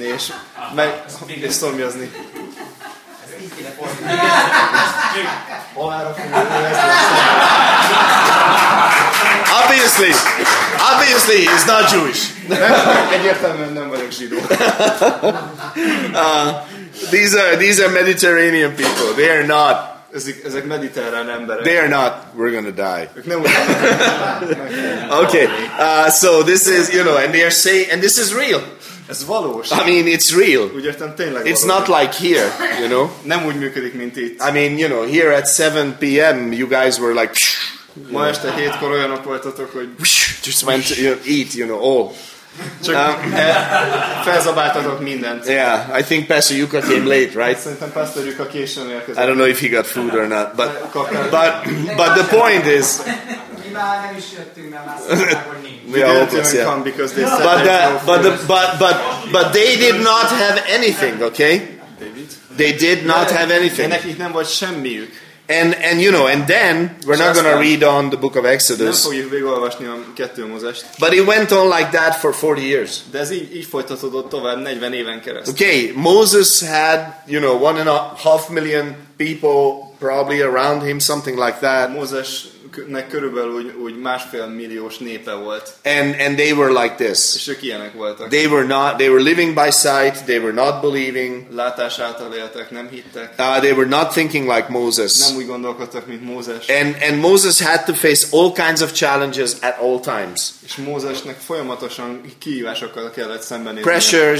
és szomjazni. Halálra fogunk éhezni. Obviously, he's not Jewish. Egyértelműen nem vagyok zsidó. These are Mediterranean people. They are not. Ezek mediterrán emberek. They are not. We're gonna die. Ők nem úgy Okay. So this is, and they are saying, and this is real. Ez valós. I mean, it's real. Úgy értem, tényleg It's valós. not like here, Nem úgy működik, mint itt. I mean, here at 7 p.m. you guys were like, Ma este 7-kor olyanok voltatok, hogy just went to eat, all. csak felzabáltatok mindent. Yeah, I think Pastor Yuka came late, right? Szerintem pásztorjuk a későn I érkezett. don't know if he got food or not, but the point is, Mi már nem is jöttünk, mert már szólták, hogy nincs. we are hopeless, Didn't yeah. come because they said there's no food. But they did not have anything, okay? They did not have De anything. nekik nem volt semmiük. And then we're not going to read on the book of Nem Exodus, fogjuk végigolvasni a 2 Mózest. but it went on like that for 40 years. De ez így folytatódott tovább 40 éven keresztül. Okay, Moses had, 1.5 million people probably around him, something like that. Mózesnek körülbelül úgy 1,5 milliós népe volt. And they were like this. És ők ilyenek voltak. They were living by sight, they were not believing. Látás által éltek, nem hittek. They were not thinking like Moses. Nem úgy gondolkodtak, mint Mózes. And Moses had to face all kinds of challenges at all times. És Mózesnek folyamatosan kihívásokkal kellett szembenézni. Pressures,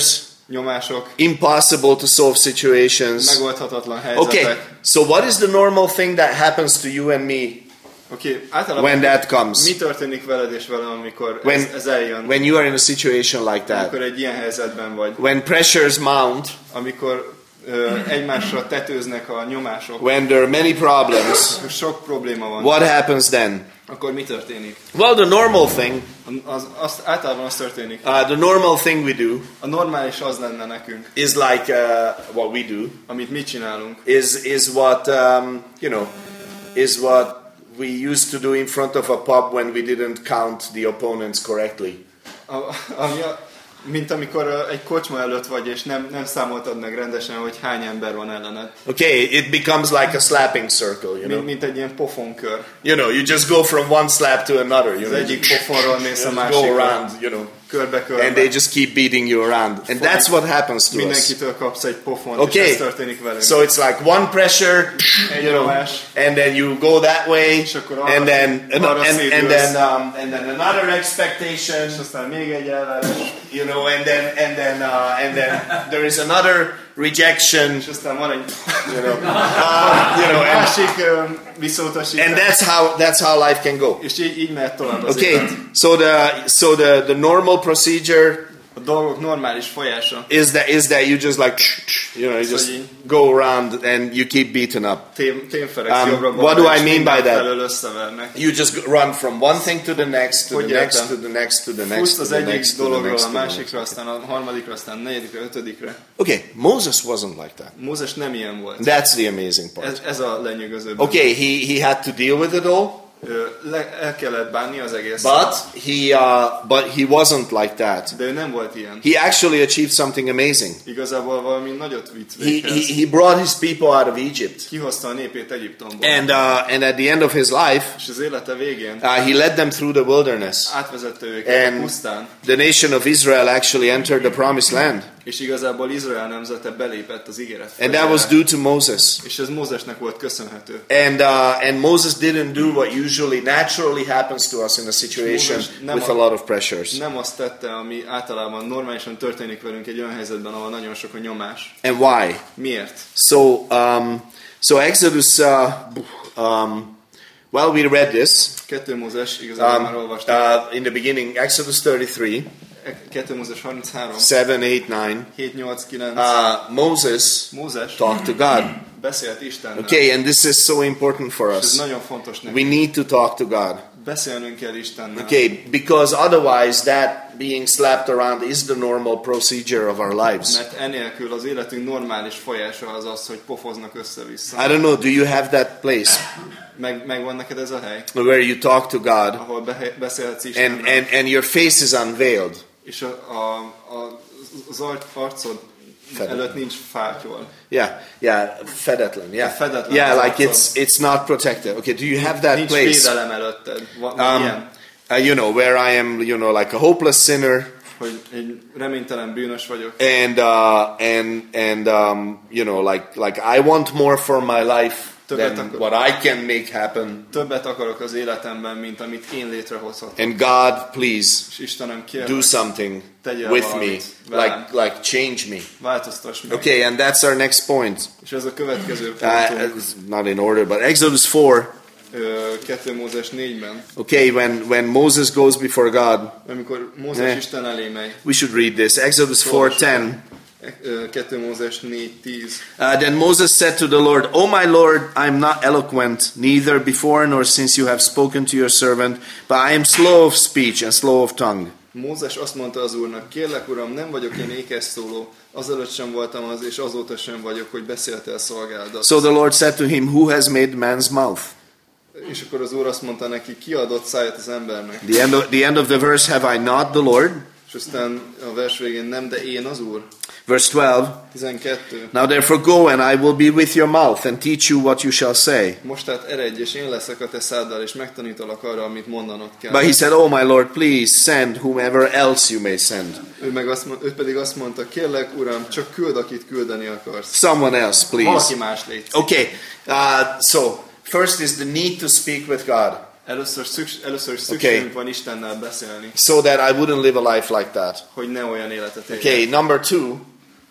nyomások, impossible to solve situations. megoldhatatlan helyzetek. Okay, so what is the normal thing that happens to you and me általában when that comes? Mi történik veled és velem, amikor ez eljön? When you are in a situation like that. Amikor egy ilyen helyzetben vagy. When pressures mount. Amikor egymásra tetőznek a nyomások. When there are many problems. Sok probléma van. What happens then? Akkor mi történik? Well, the normal thing. Általában az történik. The normal thing we do. A normális az lenne nekünk. Is like what we do. Amit mi csinálunk. Is what is what we used to do in front of a pub when we didn't count the opponents correctly. Mint amikor egy kocsma előtt vagy, és nem számoltad meg rendesen, hogy hány ember van ellened. Okay, it becomes like a slapping circle, you know. Mint egy ilyen pofonkör. You know, you just go from one slap to another, you know. Az egyik pofonról mész a másikra. Go around, you know. Körbe-körbe. And they just keep beating you around. And that's what happens to us. Mindenkitől kapsz egy pofont, okay. És ez történik velünk. So it's like one pressure, you know, and then you go that way, and then another expectation, és aztán még egy elvárás, you know, and then there is another rejection, és aztán van egy, másik visszautasítás. And that's how life can go. És így mehet tovább az okay, élet. So the normal procedure, a dolgok normális folyása, is that you just like, you know, you just go around and you keep beaten up. What do I mean by that? You just run from one thing to the next, to the next, to the next, to the next. Futsz az egyik dologról a másikra, aztán a harmadikra, aztán a negyedikre, ötödikre. Okay, Moses wasn't like that. Mózes nem ilyen volt. That's the amazing part. Ez a lenyűgözőbb. Okay, he had to deal with it all. El kellett bánni az egész. But he wasn't like that. De ő nem volt ilyen. He actually achieved something amazing. Igazából valami nagyot vitt. He brought his people out of Egypt. Kihozta a népét Egyiptomból. And at the end of his life, és az élete végén, he led them through the wilderness. Átvezette őket a pusztán. The nation of Israel actually entered the promised land. És igazából Izrael nemzete belépett az ígéret földjére. And that was due to Moses. És ez Mózesnek volt köszönhető. And Moses didn't do what usually naturally happens to us in a situation with a lot of pressures. Nem azt tette, ami általában normálisan történik velünk egy olyan helyzetben, ahol nagyon sok a nyomás. And why? Miért? So Exodus well, we read this. 2 Mózes, igazából már olvastuk. In the beginning, Exodus 33. 2 Mózes 33. 7, 8, 9. 7, 8, 9. Moses talked to God. Beszélt Istennel. Okay, and this is so important for us. Ez nagyon fontos nekünk. We need to talk to God. Beszélnünk kell Istennel. Okay, because otherwise that being slapped around is the normal procedure of our lives. Mert enélkül az életünk normális folyása az az, hogy pofoznak össze-vissza. I don't know, do you have that place? Megvan neked ez a hely? Where you talk to God. Ahol beszélhetsz Istennel. And your face is unveiled. És az arcod előtt nincs fátyol. Yeah, fedetlen. Yeah, fedetlen. Yeah, like it's not protected. Okay, do you have that nincs place? Nincs védelem előtted. You know, where I am, you know, like a hopeless sinner. Hogy egy reménytelen bűnös vagyok. And you know, like I want more for my life than what I can make happen. Többet akarok az életemben, mint amit én létrehozhatok. And God, please, Istenem, do something with me, like change me. Változtass meg. Okay, and that's our next point. És ez a következő pontunk. Not in order, but Exodus 4. 2 Mózes 4-ben. Okay, when Moses goes before God. Amikor Mózes Isten elé megy. We should read this. Exodus 4:10. 2 Mózes 4:10. Then Moses said to the Lord, "O my Lord, I am not eloquent, neither before nor since you have spoken to your servant, but I am slow of speech and slow of tongue." Mózes azt mondta az Úrnak, kérlek Uram, nem vagyok én ékes szóló, azelőtt sem voltam az, és azóta sem vagyok, hogy beszéltél szolgáladat. So the Lord said to him, "Who has made man's mouth?" És akkor az Úr azt mondta neki, ki adott száját az embernek? The end of the verse, have I not the Lord? És aztán a vers végén, nem, de én az Úr. Verse 12. Now therefore go, and I will be with your mouth, and teach you what you shall say. Most tehát eredj, és én leszek a te száddal, és megtanítalak arra, amit mondanod kell. But he said, "Oh my Lord, please send whomever else you may send." Ő pedig azt mondta, kérlek Uram, csak küld, akit küldeni akarsz. Someone else, please. Valaki más légy. Okay, so first is the need to speak with God. Először szükségünk van Istennel beszélni. So that I wouldn't live a life like that. Hogy ne olyan életet éljek. Okay, number 2.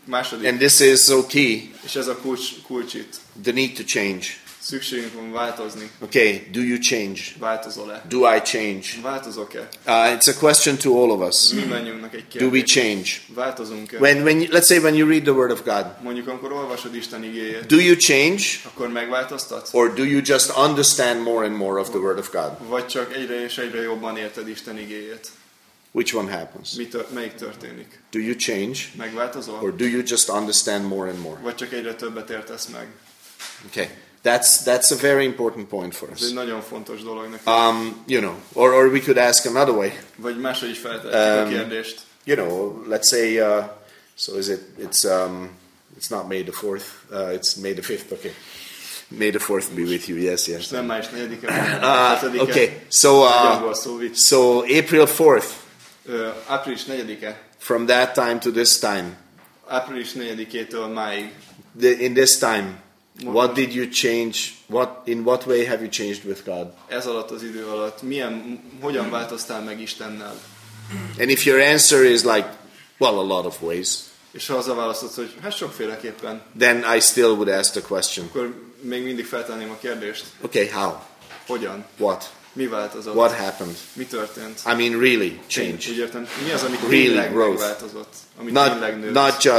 Második, and this is so key, és ez a kulcs itt. the need to change. Szükségünk van változni. Okay, do you change? Változol-e? Do I change? Változok-e? It's a question to all of us. Mindannyiunknak egy Do we kérdés. change? Változunk-e? Let's say when you read the Word of God, Mondjuk, amikor olvasod Isten igéjét, do you change akkor megváltoztatsz? or do you just understand more and more of the Word of God? Vagy csak egyre és egyre jobban érted Isten igéjét? Which one happens? Melyik történik? Do you change Megváltozol? or do you just understand more and more? Vagy csak egyre többet értesz meg? Okay, that's a very important point for Ez us. egy nagyon fontos dolog nekünk. Or we could ask another way. Vagy máshogy is feltehetjük a kérdést. Let's say, so is it's it's not May the 4th, it's May the 5th, okay. May the 4th be with you, yes. És nem május 4-e, Okay, so April 4th, április 4-e, from that time to this time, április 4-től máig. in this time, what did you change? In what way have you changed with God? Ez alatt az idő alatt hogyan változtál meg Istennel? And if your answer is like, well, a lot of ways, És ha az a választod, hogy hát sokféleképpen, then I still would ask the question. akkor még mindig feltenném a kérdést. Okay, how? Hogyan? What? Mi változott? What happened? Mi történt? I mean, really change. Úgy értem, mi az, ami Really tényleg growth. megváltozott? Ami tényleg nőtt?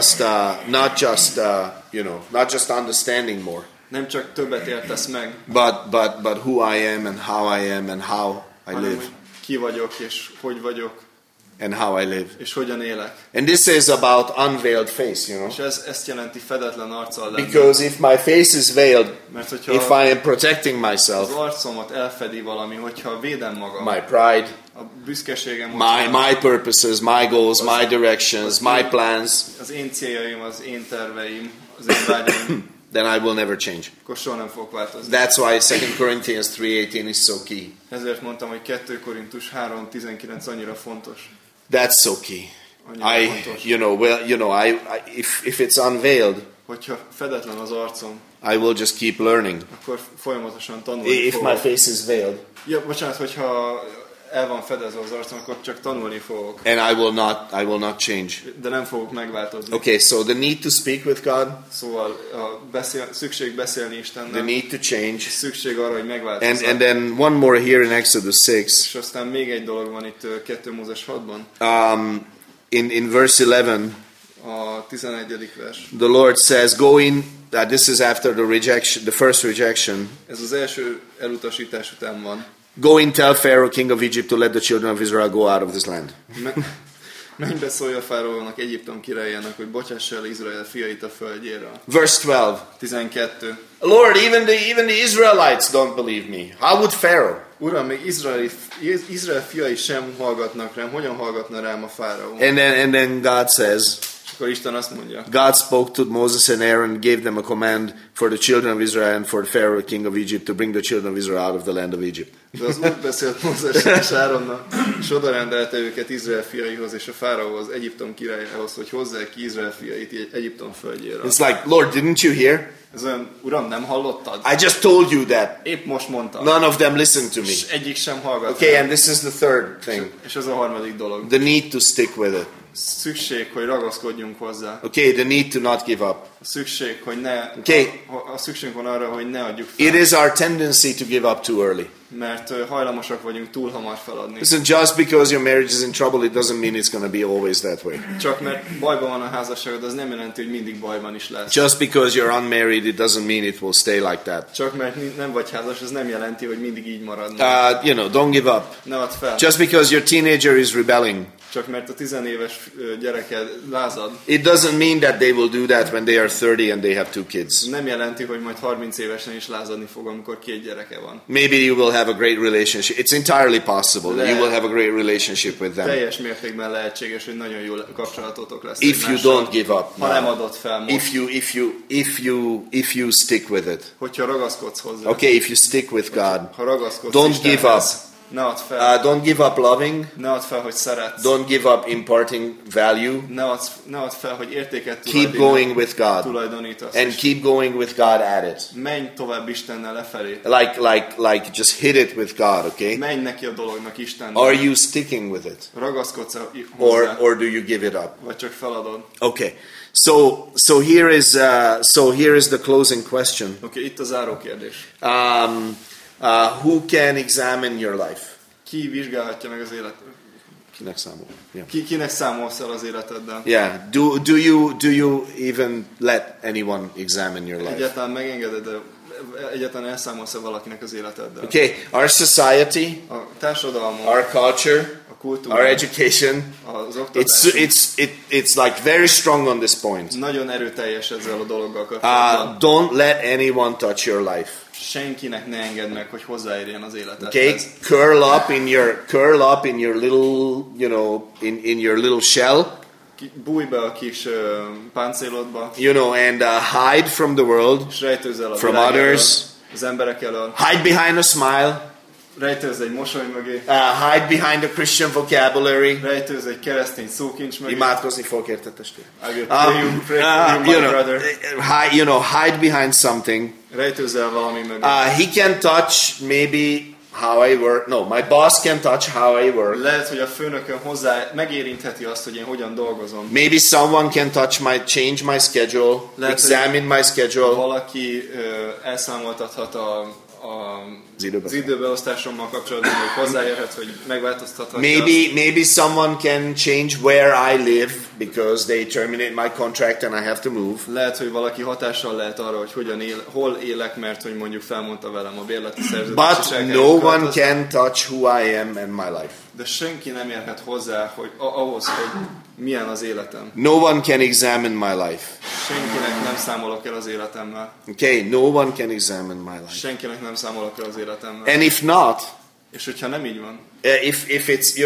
Not just understanding more, Nem csak többet értesz meg, but who I am and how I hanem live hogy ki vagyok, és hogy vagyok, and how I live. és hogyan élek. And this is about unveiled face, És ezt jelenti fedetlen arccal lenni. Because if my face is veiled, Mert if hogyha I am protecting az myself, arcomat elfedi valami, hogyha védem magam, my pride, a büszkeségem, my purposes, my goals, my directions, my plans, az én céljaim, az én terveim, az én vágyaim, then I will never change. akkor soha nem fogok változni. That's why 2 Corinthians 3:18 is so key. Ezért mondtam, hogy 2 Korintus 3:19 annyira fontos. That's so key. Annyira fontos. If it's unveiled, Hogyha fedetlen az arcom, I will just keep learning. akkor folyamatosan tanulni If my fogok. face is veiled, Ja, bocsánat, hogyha el van fedezve az arcom, akkor csak tanulni fogok. and I will not change. De nem fogok megváltozni. Okay, so the need to speak with God, Szóval szükség beszélni the Istennel, need to change, szükség arra, hogy megváltozzak. and then one more here in Exodus 6. És aztán még egy dolog van itt 2 Mózes 6-ban, In verse 11, a 11. vers. the Lord says, "Go in." This is after the first rejection. Ez az első elutasítás után van. Go in, tell Pharaoh, king of Egypt, to let the children of Israel go out of this land. Menj be, szólj a Fáraónak, Egyiptom királyának, hogy bocsássa el Izrael fiait a földjéről. Verse 12. 12. Lord, even the Israelites don't believe me. How would Pharaoh? Uram, még Izrael fiai sem hallgatnak rám, hogyan hallgatna rám a Fáraó? And then God says, És akkor Isten azt mondja, God spoke to Moses and Aaron and gave them a command for the children of Israel and for Pharaoh, king of Egypt, to bring the children of Israel out of the land of Egypt. de az úgy beszélt Mózes és Áronnak, és odarendelte őket Izrael fiaihoz és a Fáraóhoz, Egyiptom királyához, hogy hozzák ki Izrael fiait Egyiptom földjéről. It's like, Lord, didn't you hear? Ez olyan, Uram, nem hallottad? I just told you that. Épp most mondtam. None of them listened to me. És egyik sem hallgat. Okay, rám. and this is the third thing. És ez a harmadik dolog. The need to stick with it. Szükség, hogy ragaszkodjunk hozzá. Okay, the need to not give up. Szükség, hogy ne... Okay. A szükségünk van arra, hogy ne adjuk fel. It is our tendency to give up too early. Mert hajlamosak vagyunk túl hamar feladni. Listen, just because your marriage is in trouble, it doesn't mean it's going to be always that way. Csak mert bajban van a házasságod, az nem jelenti, hogy mindig bajban is lesz. Just because you're unmarried, it doesn't mean it will stay like that. Csak mert nem vagy házas, az nem jelenti, hogy mindig így marad. Don't give up. Ne add fel. Just because your teenager is rebelling, Csak mert a 10 éves gyereked lázad, it doesn't mean that they will do that when they are 30 and they have 2 kids. nem jelenti, hogy majd 30 évesen is lázadni fog, amikor 2 gyereke van. Maybe you will have a great relationship. It's entirely possible. You will have a great relationship with them. Teljes mértékben lehetséges, hogy nagyon jó kapcsolatotok lesz. If you don't give up. Ha nem adod fel most. If you stick with it. Hogyha ragaszkodsz hozzá. Okay, if you stick with God. Ha ragaszkodsz Don't give up. Ne add fel. Don't give up loving. Ne add fel, hogy szeretsz. Don't give up imparting value. Ne add fel, hogy értéket Keep going with God. tulajdonítasz. And keep going with God at it. Menj tovább Istennel lefelé. Like just hit it with God, okay? Menj neki a dolognak Istennel. Are you sticking with it? Ragaszkodsz hozzá, Or do you give it up? vagy csak feladod. Okay. So here is the closing question. Oké, itt a záró kérdés. Who can examine your life? Ki vizsgálhatja meg az életet? Kinek számol? Yeah. Kinek számolsz el az életeddel? Yeah. Do you even let anyone examine your life? Egyáltalán megengeded, de egyáltalán elszámolsz-e valakinek az életeddel? Okay. Our society, A társadalmunk, our culture, a kultúra, our education, az oktatás it's like very strong on this point. nagyon erőteljes ezzel a dologgal kapcsolatban. Don't let anyone touch your life. Senkinek ne engedd meg, hogy hozzáérjen az életedhez. Okay, curl up in your little, in your little shell. Bújj be a kis páncélodba, And hide from the world, és rejtőzz el a from világ elől, others. az emberek elől, Hide behind a smile. rejtőzz egy mosoly mögé, Hide behind a Christian vocabulary. rejtőzz egy keresztény szókincs mögé. Imádkozni fogok, érted, testvér? I will pray you, my brother. Hide behind something. Rejtőzz el valami mögé. He can touch maybe how I work. No, my boss can touch how I work. Lehet, hogy a főnököm hozzá megérintheti azt, hogy én hogyan dolgozom. Maybe someone can change my schedule, examine my schedule. Valaki elszámoltathat az időbeosztásommal kapcsolatban, hogy hozzáérhet, hogy megváltoztathatja. Maybe someone can change where I live because they terminate my contract and I have to move. Lehet, hogy valaki hatással lehet arra, hogy hol élek, mert hogy mondjuk felmondta velem a bérleti szerződést. But no one can touch who I am and my life. De senki nem érhet hozzá, hogy ahhoz, hogy milyen az életem. No one can examine my life. Senkinek nem számolok el az életemmel. Okay, no one can examine my life. Senkinek nem számolok el az életemmel. And if not, És hogyha nem így van, if it's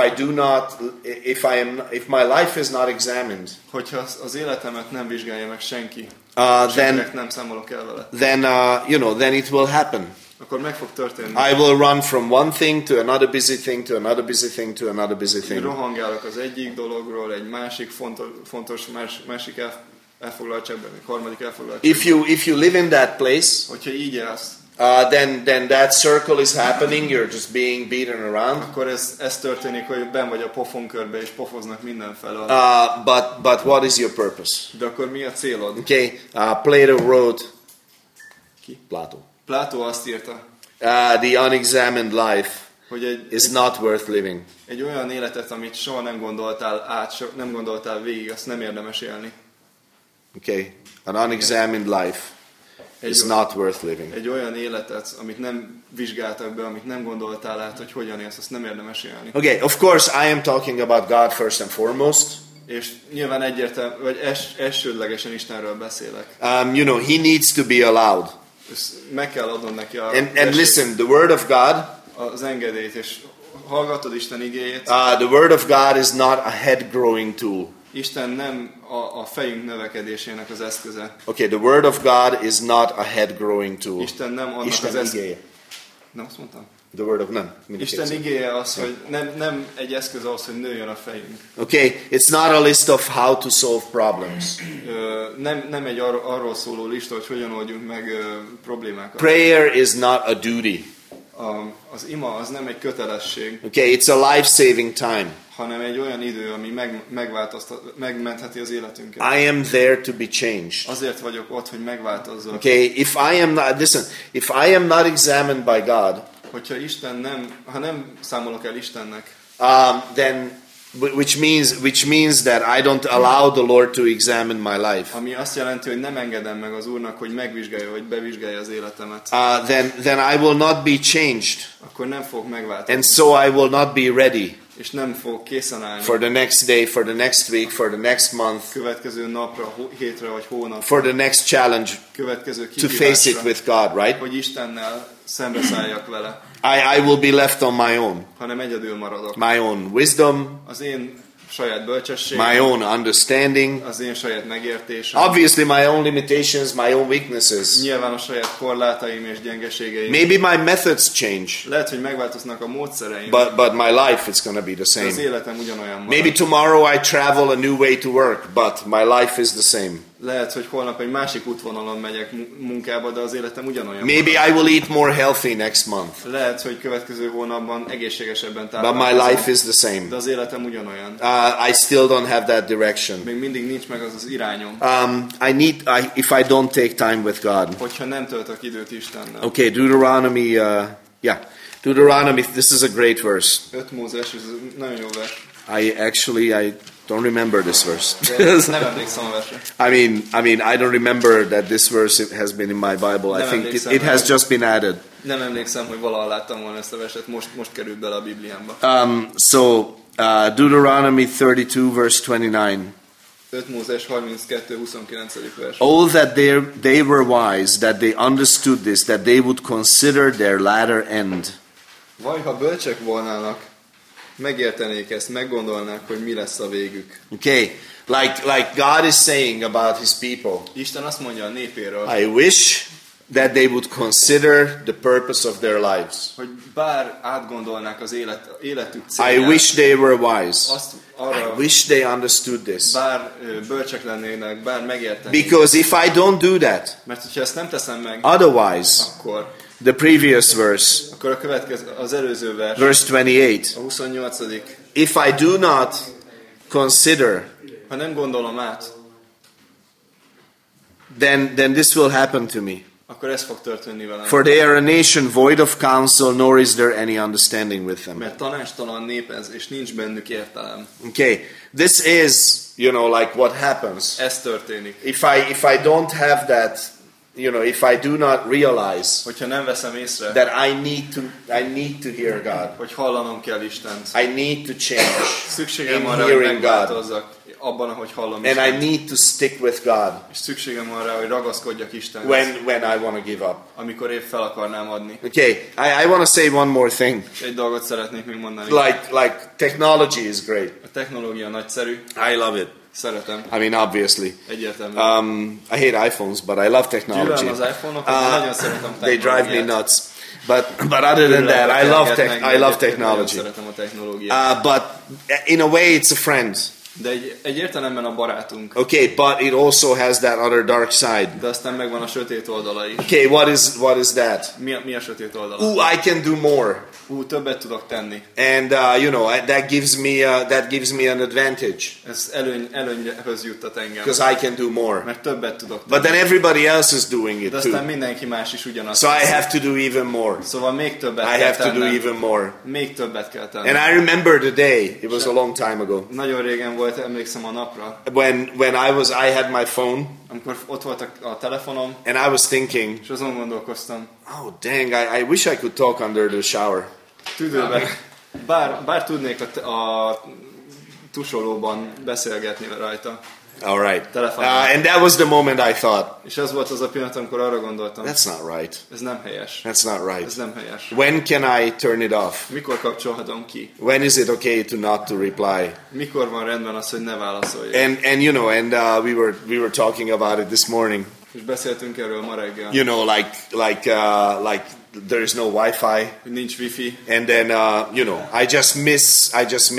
if my life is not examined, hogyha az életemet nem vizsgálja meg senki, then senkinek nem számolok el vele, then it will happen. akkor meg fog történni. I will run from one thing to another busy thing to another busy thing to another busy Én thing. rohangálok az egyik dologról, egy másik fontos másik elfoglaltságban, egy harmadik elfoglaltságban. If you live in that place, Hogyha így élsz, then that circle is happening. You're just being beaten around. akkor ez történik, hogy benn vagy a pofonkörbe és pofoznak mindenfelől. But what is your purpose? De akkor mi a célod? Okay, Plato wrote. Plato. Plátó azt írta, The unexamined life hogy is not worth living. egy olyan életet, amit soha nem gondoltál át, nem gondoltál végig, azt nem érdemes élni. Okay, an unexamined life is not worth living. Egy olyan életet, amit nem vizsgáltak be, amit nem gondoltál át, hogy hogyan élsz, azt nem érdemes élni. Okay, of course I am talking about God first and foremost. És nyilván egyértelmű, vagy elsődlegesen Istenről beszélek. He needs to be allowed. Meg kell adnod neki And listen, the word of God, az engedélyt, és hallgatod Isten igéjét. the word of God is not a head growing tool. Isten nem a fejünk növekedésének az eszköze. Okay, the word of God is not a head growing tool. Isten nem annak Isten az eszköze. igéje. Nem azt mondtam? The word of nem. Isten igéje az, hogy nem egy eszköz ahhoz, hogy nőjön a fejünk. Okay, it's not a list of how to solve problems. Nem egy arról szóló lista, hogy hogyan oldjunk meg problémákat. Prayer is not a duty. Az ima az nem egy kötelesség, Okay, it's a life-saving time. hanem egy olyan idő, ami megmentheti az életünket. I am there to be changed. Azért vagyok ott, hogy megváltozzak. Okay, if I am not examined by God, Hogyha ha nem számolok el Istennek, then which means that I don't allow the Lord to examine my life. ami azt jelenti, hogy nem engedem meg az Úrnak, hogy megvizsgálja, vagy bevizsgálja az életemet, Then I will not be changed, akkor nem fog megváltozni, and so I will not be ready és nem fog készen állni for the next day, for the next week, for the next month, következő napra, hétre vagy hónapra, for the next challenge következő to face it kihívásra, with God, right? hogy Istennel szembeszálljak vele, I will be left on my own. hanem egyedül maradok. My own wisdom, Az én saját bölcsességem, my own understanding, az én saját megértésem, obviously my own limitations, my own weaknesses. nyilván a saját korlátaim és gyengeségeim. Maybe my methods change, Lehet, hogy megváltoznak a módszereim, but my life is going to be the de az same. életem ugyanolyan marad. Maybe tomorrow I travel a new way to work, but my life is the same. Lehet, hogy holnap egy másik útvonalon megyek munkába, de az életem ugyanolyan Maybe marad. I will eat more healthy next month, Lehet, hogy következő hónapban egészségesebben but my táplálkozom, life is the same. de az életem ugyanolyan. I still don't have that direction. Még mindig nincs meg az az irányom, If I don't take time with God. hogyha nem töltök időt Istennel. Okay, Deuteronomy, Deuteronomy, this is a great verse. 5 Mózes, ez nagyon jó vers. I don't remember this verse. De nem emlékszem a versre. I mean, I don't remember that this verse has been in my Bible. I think it has just been added. Nem emlékszem, hogy valahol láttam volna ezt a verset, most került bele a Bibliámba. Deuteronomy 32 verse 29. 5 Mózes 32-29. vers. Oh, that they were wise, that they understood this, that they would consider their latter end. Vaj, ha bölcsek volnának, megértenék ezt, meggondolnák, hogy mi lesz a végük. Okay, like God is saying about his people. Isten azt mondja a népéről, I wish that they would consider the purpose of their lives. hogy bár átgondolnák az életük I célját, wish they were wise. arra, I wish they understood this. bár bölcsek lennének, bár megértenék. Because if I don't do that, Mert hogyha ezt nem teszem meg, otherwise, akkor the previous verse, a következő, az előző vers, verse 28, a 28. if I do not consider, Ha nem gondolom át, then this will happen to me. akkor ez fog történni velem. For they are a nation void of counsel, nor is there any understanding with them. Mert tanácstalan nép ez, és nincs bennük értelem. Okay, this is, like what happens. Ez történik. If I don't have that, if I do not realize Hogyha nem veszem észre, that I need to hear God. hogy hallanom kell Istent. I need to change Szükségem in van rá, hogy hearing God. megváltozzak abban, ahogy hallom And Istent. I need to stick with God És szükségem van rá, hogy ragaszkodjak Istenhez, when I want to give up. amikor épp fel akarnám adni. Okay, I want to say one more thing. És egy dolgot szeretnék még mondani. Like technology is great. A technológia nagyszerű, I love it. szeretem, I mean, obviously. egyértelmű. I hate iPhones, but I love technology. Gyűlölöm az iPhone-okat, de nagyon szeretem They drive me technológiát. nuts. But other than that, I love technology. Szeretem a technológiát. But in a way, it's a friend. De egy értelemben a barátunk. Okay, but it also has that other dark side. De aztán megvan a sötét oldala is. Okay, what is that? Mi a sötét oldala? I can do more, Többet tudok tenni. and that gives me an advantage Ez előnyhöz juttat engem. because I can do more. Mert többet tudok But tenni. then everybody else is doing it De aztán too. mindenki más is ugyanazt. So I teszi. have to do even more. Szóval még többet I kell have to do tennem. even more. Még többet kell tennem. And I remember the day. It was a long time ago Nagyon régen volt, emlékszem a napra, when I had my phone amikor ott volt a telefonom, and I was thinking, és azon gondolkoztam, oh dang, I wish I could talk under the shower. tüdőben, bár tudnék a tusolóban beszélgetni rajta. All right. Telefonon. And that was the moment I thought, És az volt az a pillanat, amikor arra gondoltam, that's not right. ez nem helyes. That's not Ez right. nem helyes. When can I turn it off? Mikor kapcsolhatom ki? When is it okay to not to reply? Mikor van rendben az, hogy ne válaszoljak? And we were talking about it this morning. És beszéltünk erről ma reggel, Like there is no Wi-Fi, hogy nincs wifi, and then I just miss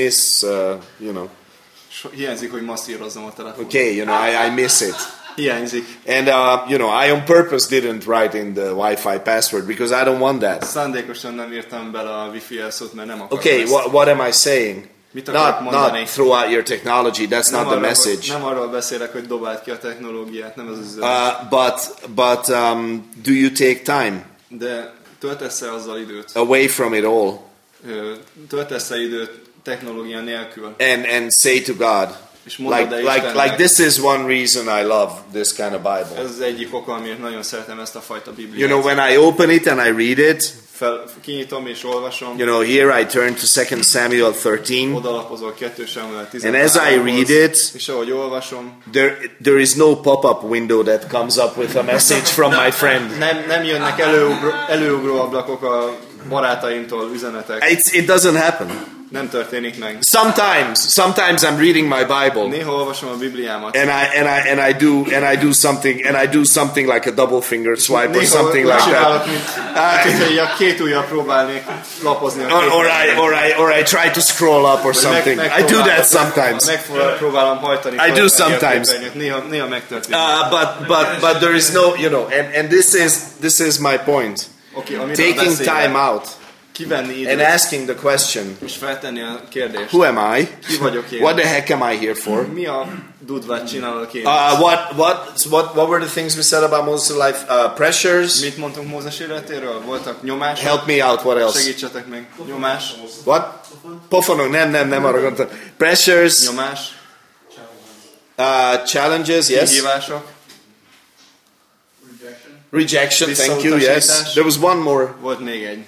hiányzik, hogy masszírozzam a telefon. okay, I miss it. Hiányzik. And I on purpose didn't write in the Wi-Fi password because I don't want that. Szándékosan nem írtam bele a wifi jelszót, mert nem akarom Okay, ezt. what am I saying? Mit akarok mondani? Not throw out your technology. That's not the message. Nem arról beszélek, hogy dobáld ki a technológiát, nem az üzenet. But do you take time De töltesz-e azzal időt? away from it all Töltesz-e időt technológia nélkül? and say to God, És mondod like this is one reason I love this kind of Bible. Ez az egyik oka, amiért nagyon szeretem ezt a fajta Bibliát. When I open it and I read it, Kinyitom és olvasom. here I turn to 2 Samuel 13. Odalapozol 2 Sámuel 13-hoz. And as I read it, és ahogy olvasom, there is no pop-up window that comes up with a message from my friend. nem jönnek előugró ablakok a barátaimtól üzenetek. It doesn't happen. Nem történik meg. Sometimes I'm reading my Bible. Néha olvasom a Bibliámat. And I do something like a double finger swipe or something like csinálok, that. mint hogy a két ujjal próbálnék lapozni a Or I try to scroll up or something. I do that sometimes. Megpróbálom hajtani. I do sometimes. Néha megtörténik. But there is no, and this is my point. Taking time out. Kivenni időt, and asking the question, és feltenni a kérdést. Who am I? Ki vagyok én? What the heck am I here for? Mi a dudvát csinálok én? What were the things we said about Moses' life? Pressures? Mit mondtunk Mózes életéről? Voltak nyomások? Help me out, what else? Segítsetek meg. Nyomás. What? Pofonok, nem arra gondoltam. Pressures? Nyomás. Challenges, yes. Kihívások. Rejection, thank you, yes. There was one more. Volt még egy.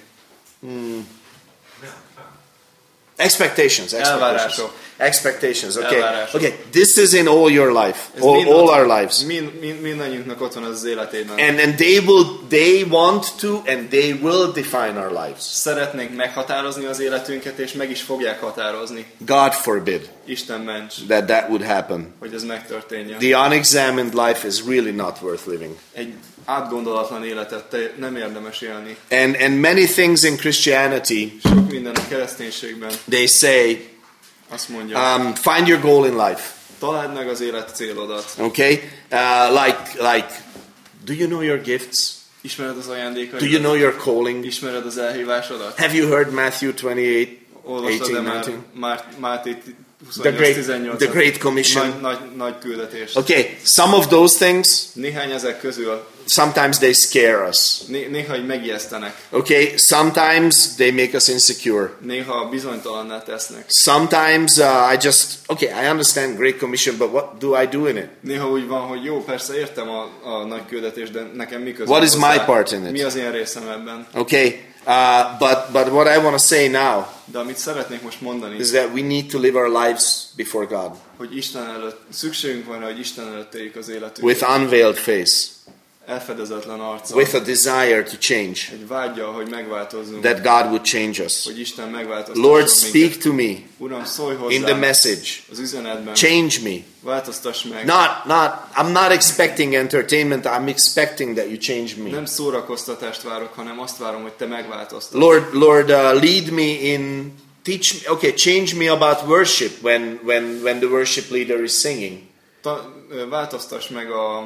Expectations. Elvárások. Expectations. Okay. Elvárások. Okay. This is in all your life. All our lives. Mindannyiunknak ott van az életében. And they want to and they will define our lives. Szeretnénk meghatározni az életünket, és meg is fogják határozni. God forbid. Isten ments. That would happen. Hogy ez megtörténjen. The unexamined life is really not worth living. Egy átgondolatlan életet nem érdemes élni. And many things in Christianity. Sok minden a kereszténységben. They say, azt mondja, find your goal in life. Találd meg az élet célodat. Okay? Like, do you know your gifts? Ismered az ajándékaidat? Do you know your calling? Ismered az elhívásodat? Have you heard Matthew 28, 18, 19? Máté 28, the Great Commission. Nagy küldetés. Okay, some of those things. Néhány ezek közül. Sometimes they scare us. Néha így megijesztenek. Okay, sometimes they make us insecure. Néha bizonytalanná tesznek. Sometimes I understand Great Commission, but what do I do in it? Néha úgy van, hogy jó, persze értem a nagy küldetést, de nekem mi közöm What is hozzá? my part in it? Mi az én részem ebben? Okay, but what I want to say now de amit szeretnék most mondani, is that we need to live our lives before God. Hogy Isten előtt, szükségünk van rá, hogy Isten előtt éljük az életünket. With unveiled face. Elfedezetlen arccal. With a desire to change. Egy vággyal, hogy megváltozzunk. That God would change us. Hogy Isten megváltoztasson Lord, minket. speak to me. Uram, szólj hozzám. In the message. Az üzenetben. Change me. Változtass meg. I'm not expecting entertainment. I'm expecting that you change me. Nem szórakoztatást várok, hanem azt várom, hogy te megváltoztass. Lord, lead me in. Change me about worship when the worship leader is singing. Változtass meg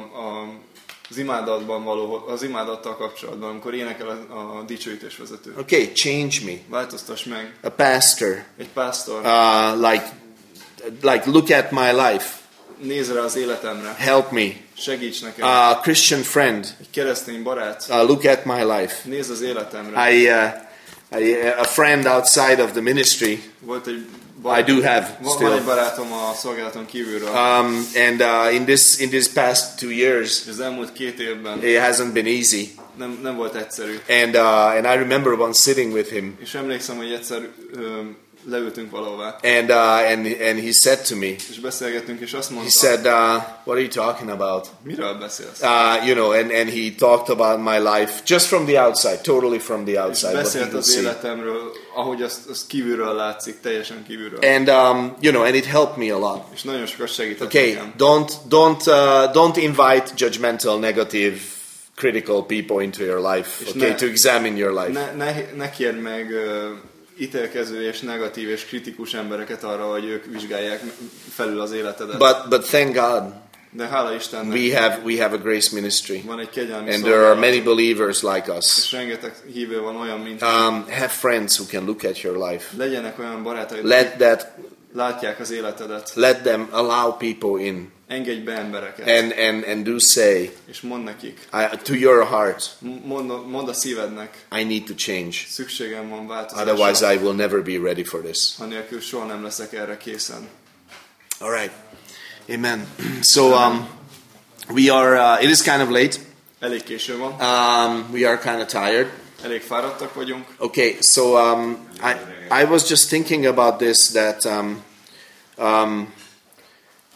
az imádattal kapcsolatban, amikor énekel a dicsőítésvezető. Okay, change me. Változtass meg. A pastor. Egy pásztor. Like look at my life. Nézz rá az életemre. Help me. Segíts nekem. A Christian friend. Egy keresztény barát. Look at my life. Nézz az életemre. A friend outside of the ministry. Volt egy I do have still. Van egy barátom a szolgálaton kívülről. And in this past 2 years, az elmúlt 2 évben, it hasn't been easy. Nem volt egyszerű. And I remember once sitting with him. És emlékszem, hogy egyszer leültünk valahová. And he said to me. És beszélgettünk, és azt mondta. He said, what are you talking about? Miről beszélsz? And he talked about my life just from the outside, totally from the outside. És beszélt az életemről, ahogy azt kívülről látszik, teljesen kívülről. And and it helped me a lot. És nagyon sokat segített nekem. Don't invite judgmental, negative, critical people into your life. To examine your life. Ne kérd meg ítélkező és negatív és kritikus embereket arra, hogy ők vizsgálják felül az életedet. But thank God. De hála Istennek. We have a grace ministry. Van egy kegyelmi and there are many believers like us. És rengeteg hívő van olyan, mint have friends who can look at your life. Legyenek olyan barátaid, látják az életedet. Let them allow people in. Engedj be embereket. And do say. És mondd nekik. To your heart. Mondd a szívednek. I need to change. Szükségem van változásra. Otherwise I will never be ready for this. Anélkül soha nem leszek erre készen. All right. Amen. So we are. It is kind of late. Elég késő van. We are kind of tired. Elég fáradtak vagyunk. Okay. So I was just thinking about this that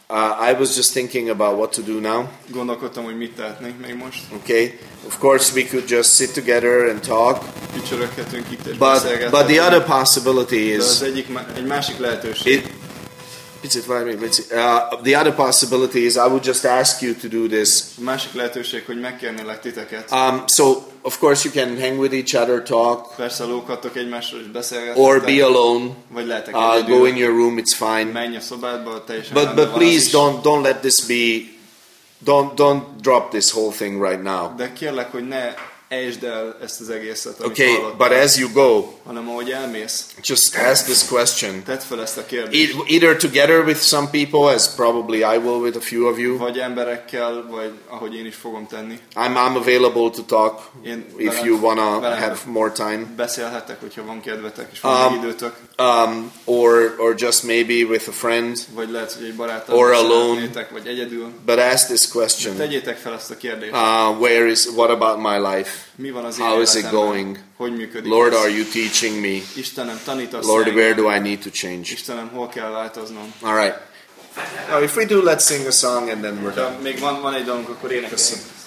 I was just thinking about what to do now. Gondolkodtam, hogy mit tehetnénk még most. Okay, of course we could just sit together and talk. Kicsöröghetünk itt és But beszélgethetünk. the other possibility De is az egy másik lehetőség. The other possibility is I would just ask you to do this. A másik lehetőség, hogy megkérnélek titeket. So of course you can hang with each other, talk, Persze lóghattok egymásról és beszélgethettek. or be alone. Vagy lehetek Go egyedül. in your room, it's fine. Menj a szobádba, teljesen But rendben van az please is. don't let this be. Don't drop this whole thing right now. De kérlek, hogy ne ejtsd el ezt az egészet, amit Okay, hallottál, but as you go, hanem ahogy elmész, just ask this question. tedd fel ezt a kérdést. Either together with some people, as probably I will with a few of you. Vagy emberekkel, vagy ahogy én is fogom tenni. I'm available to talk Én if velem- you wanna velem have more time. Beszélhettek, hogyha van kedvetek és van még időtök. Or just maybe with a friend. Vagy lehet, hogy egy baráttal Or alone. beszélhetnétek, vagy egyedül. But ask this question. Tegyétek fel ezt a kérdést. What about my life? Mi van az én How is it életemben? going? Hogy működik Lord, ez? are you teaching me? Istenem, tanítasz Lord, engem. where do I need to change? Istenem, hol kell változnom? All right. Now, if we do, let's sing a song and then we're Ha done. még van egy dalunk, akkor énekeljünk.